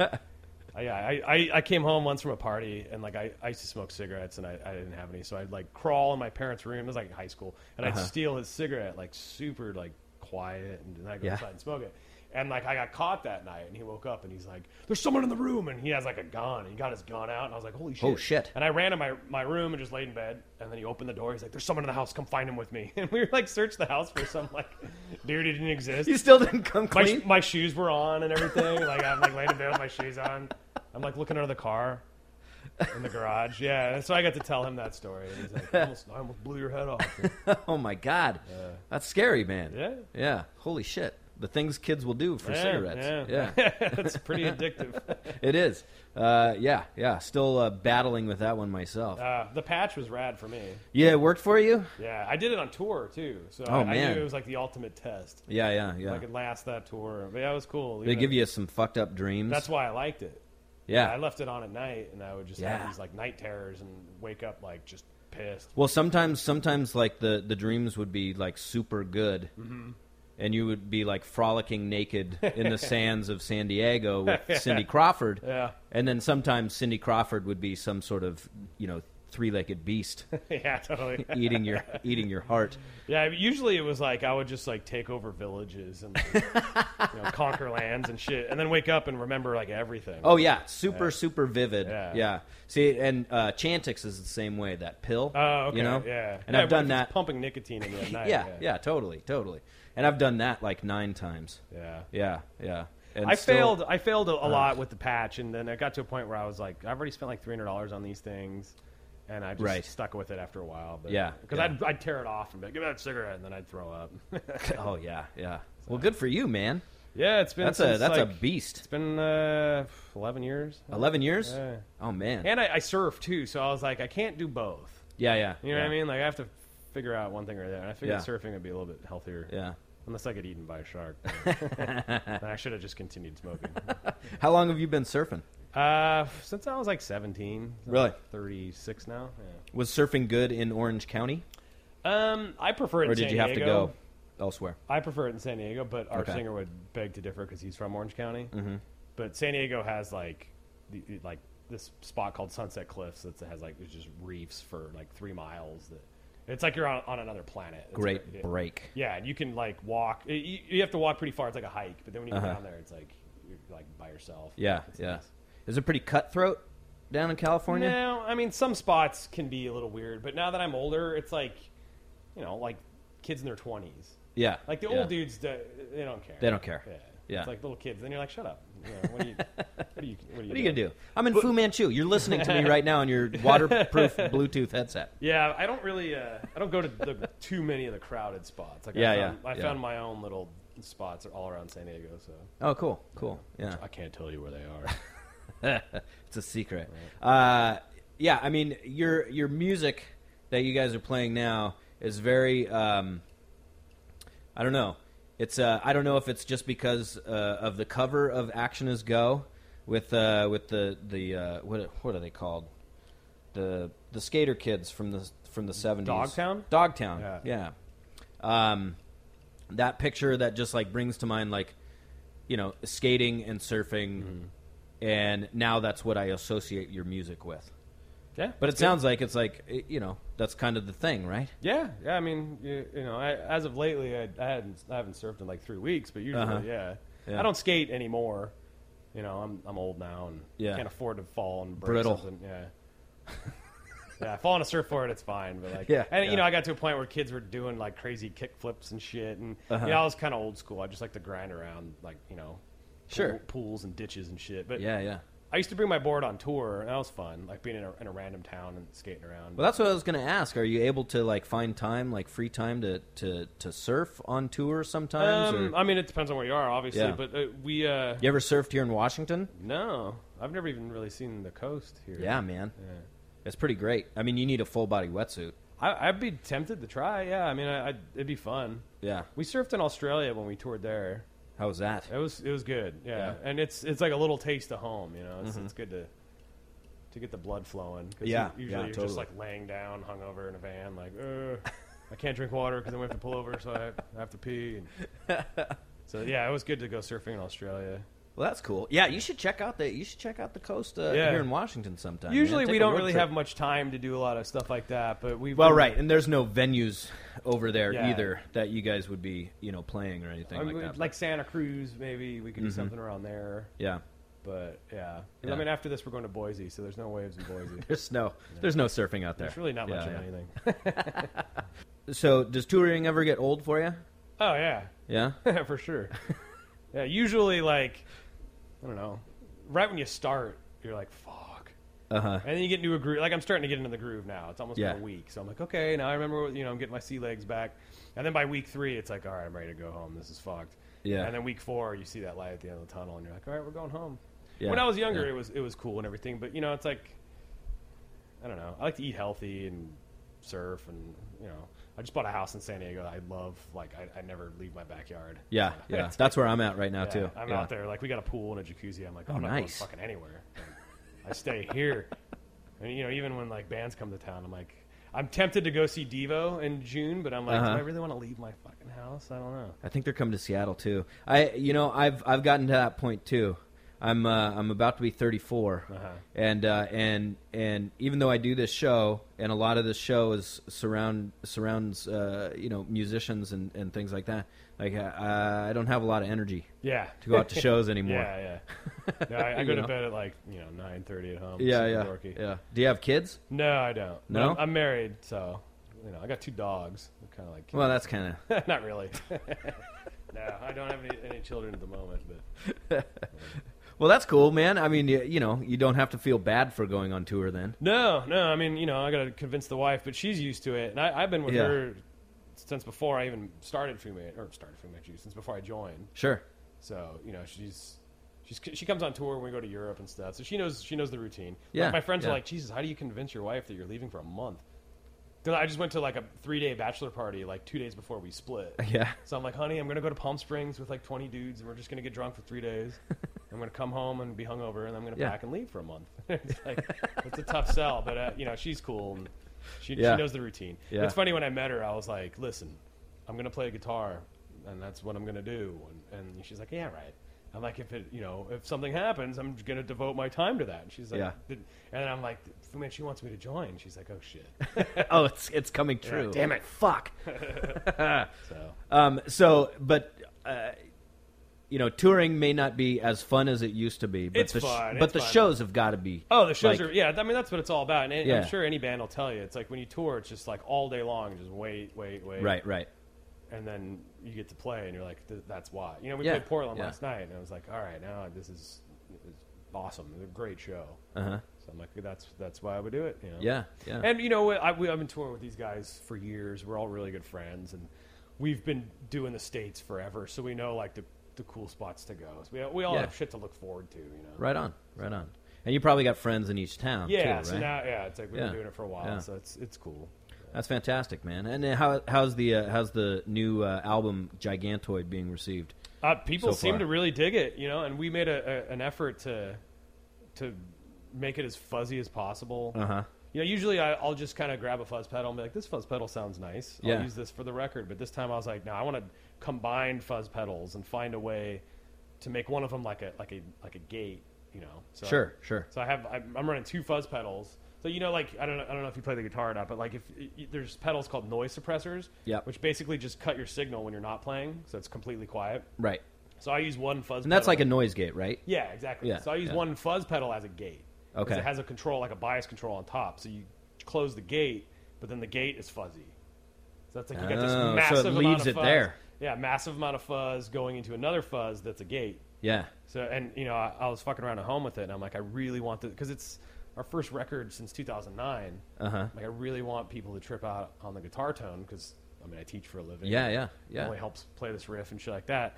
I came home once from a party, and like I used to smoke cigarettes, and I didn't have any, so I'd like crawl in my parents' room. It was like high school, and I'd steal his cigarette, like super like quiet, and then I'd go Yeah. inside and smoke it. And like I got caught that night, and he woke up and he's like, "There's someone in the room," and he has like a gun. And he got his gun out, and I was like, "Holy shit!" Oh, shit. And I ran to my room and just laid in bed, and then he opened the door. He's like, "There's someone in the house. Come find him with me." And we were like, searched the house for some like dude who didn't exist. You still didn't come clean? My shoes were on and everything. Like I'm like laying in bed with my shoes on. I'm like looking under the car in the garage. Yeah, and so I got to tell him that story. And he's like, I almost blew your head off. Oh, my God. That's scary, man. Yeah. Yeah. Holy shit. The things kids will do for cigarettes. Yeah. It's pretty addictive. It is. Yeah. Still battling with that one myself. The patch was rad for me. Yeah, it worked for you? Yeah, I did it on tour too. So Oh, I man. knew it was like the ultimate test. Yeah. I could last that tour. But yeah, it was cool. They give you some fucked up dreams. That's why I liked it. Yeah. I left it on at night, and I would just Yeah. have these like night terrors and wake up like just pissed. Well, sometimes like the dreams would be like super good, and you would be like frolicking naked in the sands of San Diego with Cindy Crawford. Yeah. And then sometimes Cindy Crawford would be some sort of three-legged beast Yeah, totally. eating your heart. Yeah, usually it was like I would just like take over villages and like, conquer lands and shit, and then wake up and remember like everything. Oh yeah, super vivid. Yeah. See, and Chantix is the same way. That pill. Oh, okay. You know? Yeah. And Yeah, I've but done if it's that. pumping nicotine in you at night. Yeah, totally. And I've done that like 9 times. Yeah. Yeah. And I still- failed a lot with the patch, and then it got to a point where I was like, I've already spent like $300 on these things, and I just Right. stuck with it after a while. But, Yeah, because yeah. I'd tear it off and be like, give me that cigarette, and then I'd throw up. Oh yeah. Well, good for you, man. Yeah, it's been That's since, a like, beast. It's been 11 years. 11 years? Yeah. Oh man. And I surf too, so I was like, I can't do both. Yeah. You know what I mean? Like I have to figure out one thing or the other. And I figured Yeah. surfing would be a little bit healthier. Yeah. Unless I get eaten by a shark. Then I should have just continued smoking. How long have you been surfing? Since I was like 17. So Really? I'm 36 now. Was surfing good in Orange County, Yeah. I prefer it or in San did you have to Diego. go elsewhere? I prefer it in San Diego, but our Okay. singer would beg to differ because he's from Orange County. Mm-hmm. But San Diego has like this spot called Sunset Cliffs that has like there's just reefs for like 3 miles. It's like you're on another planet. It's Great break. Yeah, and you can like walk. You have to walk pretty far. It's like a hike, but then when you Uh-huh. get down there, it's like you're like by yourself. Yeah. It's Yeah. nice. Is it pretty cutthroat down in California? No, I mean some spots can be a little weird, but now that I'm older, it's like like kids in their 20s. Yeah. Like the yeah. old dudes, they don't care. They don't care. Yeah. Yeah. It's like little kids. Then you're like, shut up. What are you What are you gonna do? I'm in Fu Manchu. You're listening to me right now on your waterproof Bluetooth headset. Yeah, I don't really. I don't go to too many of the crowded spots. Like Yeah, I yeah. found my own little spots all around San Diego. So Oh, cool. Yeah. I can't tell you where they are. It's a secret. Yeah, I mean, your music that you guys are playing now is very. I don't know. It's I don't know if it's just because of the cover of Action Is Go with the what are they called? The skater kids from the 70s. Dogtown? Dogtown. Yeah. That picture that just like brings to mind like, you know, skating and surfing, and now that's what I associate your music with. Yeah, But it sounds like it's like, you know, that's kind of the thing, right? Yeah. I mean, you know, as of lately, I haven't surfed in like 3 weeks, but usually, yeah. I don't skate anymore. You know, I'm old now and can't afford to fall and break Brittle. something. Yeah. Yeah, fall on a surfboard, it's fine. But like, Yeah, you know, I got to a point where kids were doing like crazy kick flips and shit, and you know, I was kind of old school. I just like to grind around, like, you know, pools and ditches and shit. But Yeah. I used to bring my board on tour, and that was fun, like being in a random town and skating around. Well, that's what I was going to ask. Are you able to like find time, like free time to surf on tour sometimes? Or? I mean, it depends on where you are, obviously. Yeah. But we You ever surfed here in Washington? no, I've never even really seen the coast here. Yeah, man. Yeah. It's pretty great. I mean, you need a full body wetsuit. I'd be tempted to try. Yeah, I mean, it'd be fun. Yeah. We surfed in Australia when we toured there. How was that? It was good. Yeah, Yeah. and it's like a little taste of home. You know, it's good to get the blood flowing. 'Cause Yeah, usually yeah, you're totally. just like laying down, hungover in a van, like, I can't drink water because then we have to pull over, so I have to pee. And so yeah, it was good to go surfing in Australia. Well, that's cool. Yeah, you should check out the coast here in Washington sometime. Usually man. we Take a don't road really trip. have much time to do a lot of stuff like that, but we've Well, been- right, and there's no venues over there Yeah. either that you guys would be, you know, playing or anything I mean, like that. like Santa Cruz, maybe we could do something around there. Yeah, But yeah. Yeah. I mean, after this we're going to Boise, so there's no waves in Boise. there's no surfing out there. There's really not much Yeah, of yeah. anything. So, does touring ever get old for you? Oh yeah, Yeah. for sure. Yeah, usually like I don't know, right when you start, you're like fuck, Uh-huh. and then you get into a groove. Like I'm starting to get into the groove now. It's almost Yeah. been a week, so I'm like, okay, now I remember. You know, I'm getting my sea legs back, and then by week 3, it's like, all right, I'm ready to go home. This is fucked. Yeah. And then week 4, you see that light at the end of the tunnel, and you're like, all right, we're going home. Yeah. When I was younger, Yeah. it was cool and everything, but you know, it's like, I don't know. I like to eat healthy and surf, and you know, I just bought a house in San Diego that I love. Like, I never leave my backyard. Yeah, yeah. That's where I'm at right now, Yeah, too. I'm Yeah. out there. Like, we got a pool and a jacuzzi. I'm like, Oh, I'm not nice. going fucking anywhere. I stay here. And, you know, even when, like, bands come to town, I'm like, I'm tempted to go see Devo in June, but I'm like, do I really want to leave my fucking house? I don't know. I think they're coming to Seattle, too. I've gotten to that point, too. I'm about to be 34, and even though I do this show, and a lot of this show surrounds musicians and things like that, like I don't have a lot of energy Yeah. to go out to shows anymore. Yeah. I go You to know? bed at, like, 9:30 at home. Yeah, Super dorky. yeah. Do you have kids? No, I don't. No? I'm married, so, you know, I got 2 dogs. They're kind of like... Well, that's kind of Not really. No, I don't have any children at the moment, but... well. That's cool, man. I mean, you don't have to feel bad for going on tour then. No. I mean, you know, I got to convince the wife, but she's used to it, and I've been with Yeah. her since before I even started Fumate You, since before I joined. Sure. So, you know, she comes on tour when we go to Europe and stuff, so she knows the routine. Yeah, Like, my friends yeah. are like, Jesus, how do you convince your wife that you're leaving for a month? 'Cause I just went to like a 3-day bachelor party like 2 days before we split. Yeah. So I'm like, honey, I'm going to go to Palm Springs with like 20 dudes, and we're just going to get drunk for 3 days. I'm going to come home and be hungover, and I'm going to Yeah. pack and leave for a month. It's like, it's a tough sell, but, you know, she's cool, and she Yeah. knows the routine. Yeah. It's funny, when I met her, I was like, listen, I'm going to play guitar, and that's what I'm going to do. And she's like, yeah, right. I'm like, if something happens, I'm going to devote my time to that. And she's like, Yeah. and then I'm like, man, she wants me to join. She's like, oh shit. Oh, it's coming true. damn it. Fuck. So But touring may not be as fun as it used to be. But It's fun, But it's the fun. shows have got to be. oh, the shows like- are, yeah. I mean, that's what it's all about. And Yeah. I'm sure any band will tell you. It's like when you tour, it's just like all day long, just wait. Right. And then you get to play, and you're like, that's why. You know, we Yeah, played Portland yeah. last night, and I was like, all right, now this is awesome. It's a great show. Uh-huh. So I'm like, that's why I would do it. You know? Yeah. And, you know, I've been touring with these guys for years. We're all really good friends, and we've been doing the States forever, so we know, like, the cool spots to go. So we all Yeah. have shit to look forward to, you know. Right on. And you probably got friends in each town, Yeah, too, right? so now, it's like we've Yeah. been doing it for a while, Yeah. so it's cool. That's fantastic, man. And then how's the new album Gigantoid being received? People So seem far. to really dig it, and we made an effort to make it as fuzzy as possible. Uh-huh. Usually I'll just kind of grab a fuzz pedal and be like, this fuzz pedal sounds nice. Yeah. I'll use this for the record. But this time I was like, no, I want to combine fuzz pedals and find a way to make one of them like a gate, So, Sure. So I'm running 2 fuzz pedals. So like I don't know if you play the guitar or not, but like if there's pedals called noise suppressors, Yep. which basically just cut your signal when you're not playing, so it's completely quiet. Right. So I use one fuzz. And that's pedal. like a noise gate, right? Yeah, exactly. Yeah, So I use yeah. one fuzz pedal as a gate. 'Cause Okay. It has a control, like a bias control on top. So you close the gate, but then the gate is fuzzy. So that's like you got this Oh, so it massive amount leaves of it fuzz. there. Yeah, massive amount of fuzz going into another fuzz that's a gate. Yeah. So, and I was fucking around at home with it, and I'm like, I really want this, because it's our first record since 2009. Uh-huh. Like, I really want people to trip out on the guitar tone, because, I teach for a living. Yeah. It only helps play this riff and shit like that.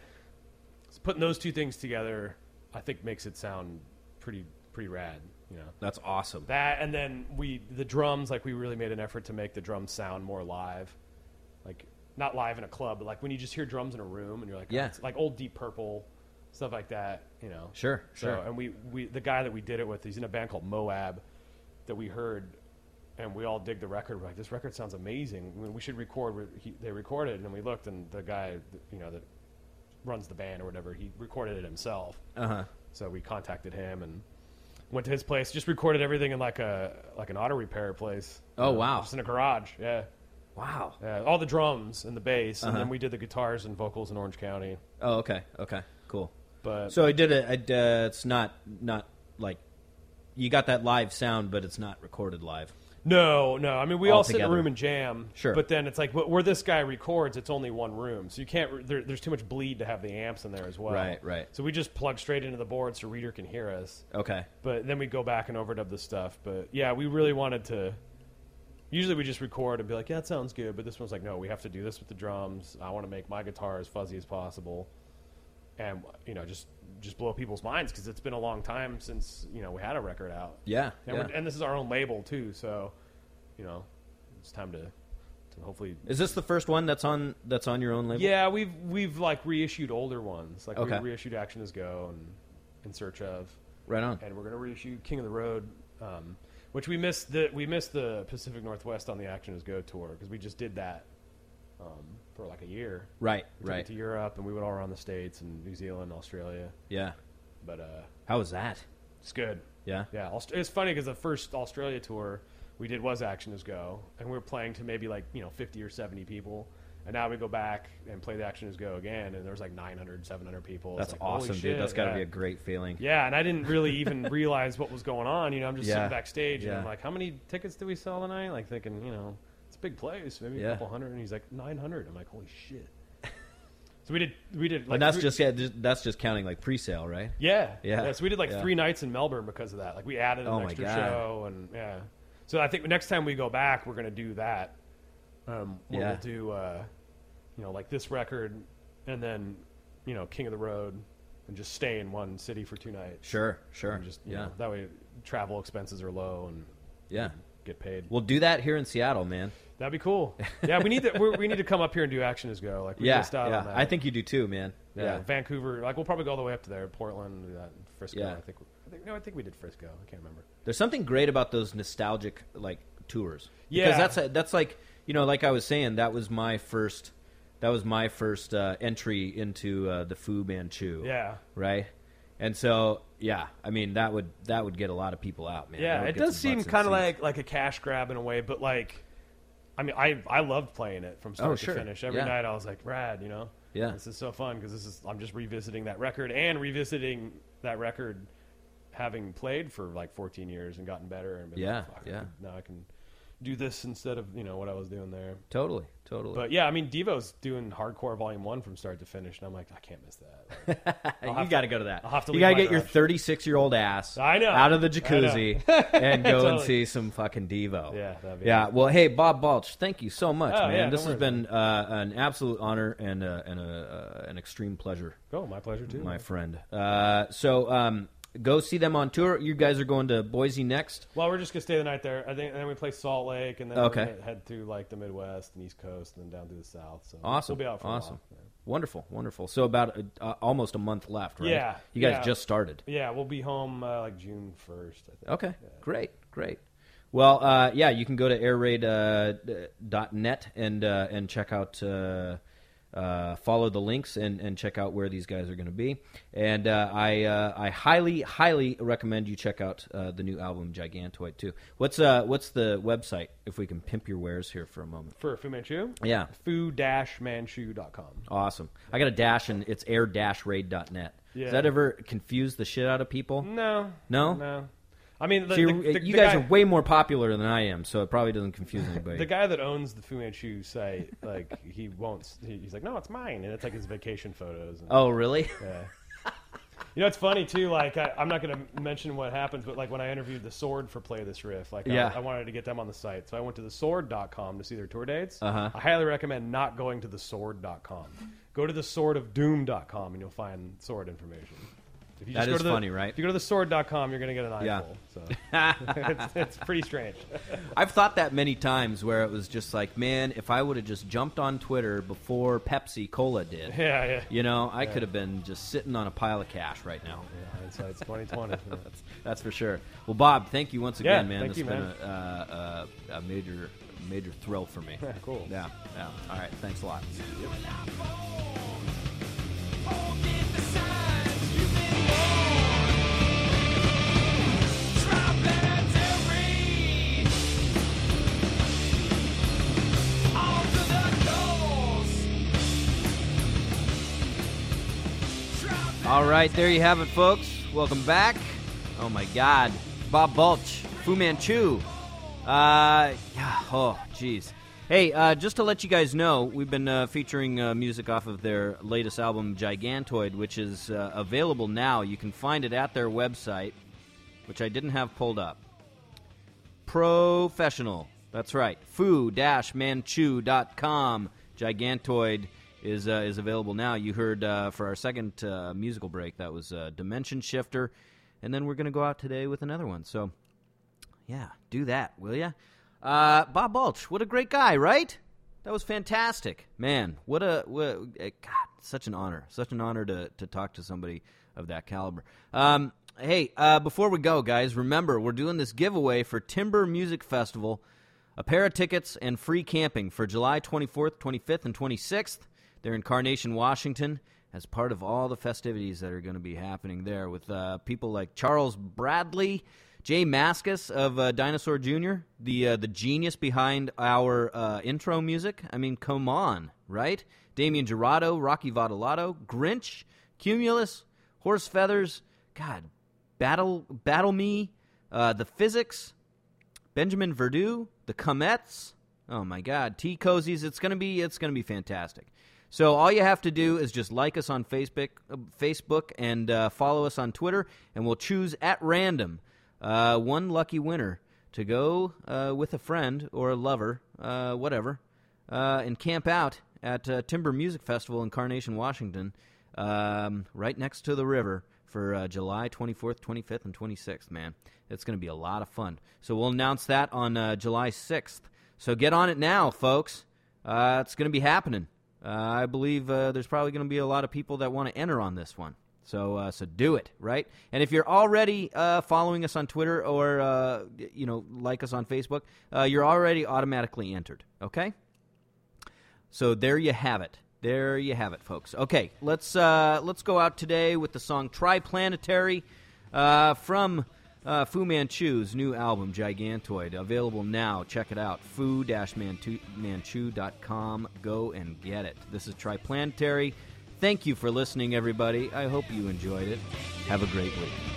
So putting those two things together, I think makes it sound pretty rad, That's awesome. That, and then the drums, like, we really made an effort to make the drums sound more live. Like, not live in a club, but like when you just hear drums in a room and you're like, Yeah. it's like old Deep Purple, stuff like that, Sure. So, and we the guy that we did it with, he's in a band called Moab that we heard, and we all dig the record. We're like, this record sounds amazing. We should record. They recorded, and then we looked, and the guy, that runs the band or whatever, he recorded it himself. Uh-huh. So we contacted him and went to his place. Just recorded everything in like an auto repair place. Oh, wow. Just in a garage. Yeah. Wow. All the drums and the bass, and Uh-huh. then we did the guitars and vocals in Orange County. Oh, okay. Cool. But So I did it's not like you got that live sound, but it's not recorded live. No. We all sit in a Altogether. room and jam. Sure. But then it's like where this guy records, it's only one room, so you can't. There's too much bleed to have the amps in there as well. Right. So we just plug straight into the board so Reader can hear us. Okay. But then we go back and overdub the stuff. But yeah, we really wanted to. Usually we just record and be like, yeah, that sounds good. But this one's like, no, we have to do this with the drums. I want to make my guitar as fuzzy as possible, and just blow people's minds, because it's been a long time since we had a record out. Yeah. And this is our own label too, so it's time to hopefully. Is this the first one that's on your own label? Yeah, we've like reissued older ones, like Okay. we reissued Action Is Go and In Search Of, Right on. and we're gonna reissue King of the Road, which we missed the Pacific Northwest on the Action Is Go tour, because we just did that for like a year. Right. We took it Right. to Europe, and we went all around the States and New Zealand, Australia. Yeah. But How was that? it's good. Yeah. Yeah, it's funny because the first Australia tour we did was Action Is Go, and we were playing to maybe 50 or 70 people, and now we go back and play the Action Is Go again, and there's like 900, 700 people. That's It's like, holy awesome, shit, dude. That's got to yeah. be a great feeling. Yeah, and I didn't really even realize what was going on. I'm just Yeah. sitting backstage, and Yeah. I'm like, how many tickets did we sell tonight? Like thinking, it's a big place, maybe Yeah. a couple hundred, and he's like 900. I'm like, holy shit. So we did like And that's three- that's just counting like pre-sale, right? Yeah. Yeah. So we did like Yeah. 3 nights in Melbourne because of that. Like we added an Oh my extra God. show, and yeah. So I think next time we go back, we're going to do that. Where Yeah. we'll do, like this record, and then, King of the Road, and just stay in one city for 2 nights. Sure. And just, you know, that way travel expenses are low and Yeah. get paid. We'll do that here in Seattle, man. That'd be cool. Yeah, we need we need to come up here and do Action Is Go. Like we Yeah. missed out Yeah. on that. I think you do too, man. Yeah, Vancouver. Like we'll probably go all the way up to there. Portland, do that. Frisco. Yeah. I think we did Frisco. I can't remember. There's something great about those nostalgic like tours. Yeah. Because that's like, like I was saying, that was my first entry into the Fu Manchu. Yeah. Right? And so, yeah, I mean that would get a lot of people out, man. Yeah, That would it get does some seem butts in kind of seats. like a cash grab in a way, but like, I loved playing it from start sure. to finish. Every Yeah. night I was like, rad, Yeah. This is so fun because I'm just revisiting that record and revisiting that record, having played for like 14 years and gotten better and been Yeah, like, fuck, yeah. now I can do this instead of what I was doing there. Totally. But yeah, Devo's doing Hardcore Volume 1 from start to finish, and I'm like, I can't miss that. You got to go to that. I'll have to You leave got to my get your garage. 36-year-old ass I know. out of the I know. jacuzzi and go and Totally. see some fucking Devo. Yeah, that'd be Yeah. Well, hey, Bob Balch, thank you so much, Oh, man. yeah, This no has worries, been an absolute honor and an extreme pleasure, Oh, my pleasure too. my man. friend. go see them on tour. You guys are going to Boise next? Well, we're just gonna stay the night there. I think, and then we play Salt Lake, and then Okay. we're gonna head through like the Midwest and East Coast, and then down through the South. So Awesome. we'll be out for a Awesome. while. Wonderful, wonderful. So about almost a month left, right? Yeah, You guys yeah. just started. Yeah, we'll be home like June 1st, I think. Okay, great. Well, yeah, you can go to airraid.net and check out, follow the links and check out where these guys are going to be. And I highly recommend you check out the new album Gigantoid too. What's the website if we can pimp your wares here for a moment? For Fu Manchu? Yeah, fu-manchu.com. awesome. I got a dash and it's air-raid.net. Yeah. Does that ever confuse the shit out of people? No. No? I mean, So you guys are way more popular than I am, so it probably doesn't confuse anybody. The guy that owns the Fu Manchu site, like, he won't. He's like, no, it's mine, and it's like his vacation photos. And, Oh, really? yeah. You know, it's funny too. Like, I'm not going to mention what happens, but like when I interviewed the Sword for Play This Riff, like, Yeah. I wanted to get them on the site, so I went to thesword.com to see their tour dates. Uh-huh. I highly recommend not going to thesword.com. Go to theswordofdoom.com, and you'll find Sword information. If you That go is to the, funny, right? If you go to thesword.com, you're going to get an Yeah. eyeful. So it's pretty strange. I've thought that many times where it was just like, man, if I would have just jumped on Twitter before Pepsi Cola did, Yeah. you know, I could have been just sitting on a pile of cash right now. Yeah, hindsight's 2020. That's for sure. Well, Bob, thank you once again, Yeah, man. thank It's you, been man. a major thrill for me. Yeah, cool. Yeah. All right, thanks a lot. All right, there you have it, folks. Welcome back. Oh, my God. Bob Balch, Fu Manchu. Yeah, oh, jeez. Hey, just to let you guys know, we've been featuring music off of their latest album, Gigantoid, which is available now. You can find it at their website, which I didn't have pulled up. Professional. That's right. fu-manchu.com. Gigantoid is available now. You heard for our second musical break, that was Dimension Shifter. And then we're going to go out today with another one. So, yeah, do that, will ya? Bob Balch, what a great guy, right? That was fantastic. Man, God, such an honor. Such an honor to talk to somebody of that caliber. Hey, before we go, guys, remember, we're doing this giveaway for Timber Music Festival, a pair of tickets and free camping for July 24th, 25th, and 26th. They're in Carnation, Washington, as part of all the festivities that are going to be happening there with people like Charles Bradley, Jay Mascis of Dinosaur Jr., the genius behind our intro music. I mean, come on, right? Damian Gerardo, Rocky Votolato, Grinch, Cumulus, Horse Feathers, God, Battle Me, The Physics, Benjamin Verdu, The Comets. Oh my God, T Cozies. It's gonna be fantastic. So all you have to do is just like us on Facebook and follow us on Twitter, and we'll choose at random one lucky winner to go with a friend or a lover, whatever, and camp out at Timber Music Festival in Carnation, Washington, right next to the river for July 24th, 25th, and 26th, man. It's going to be a lot of fun. So we'll announce that on July 6th. So get on it now, folks. It's going to be happening. I believe there's probably going to be a lot of people that want to enter on this one. So do it, right? And if you're already following us on Twitter or like us on Facebook, you're already automatically entered. Okay. So there you have it. There you have it, folks. Okay, let's go out today with the song "Triplanetary" from Fu Manchu's new album Gigantoid. Available now. Check it out. fu-manchu.com. Go and get it. This is Triplanetary. Thank you for listening, everybody. I hope you enjoyed it. Have a great week.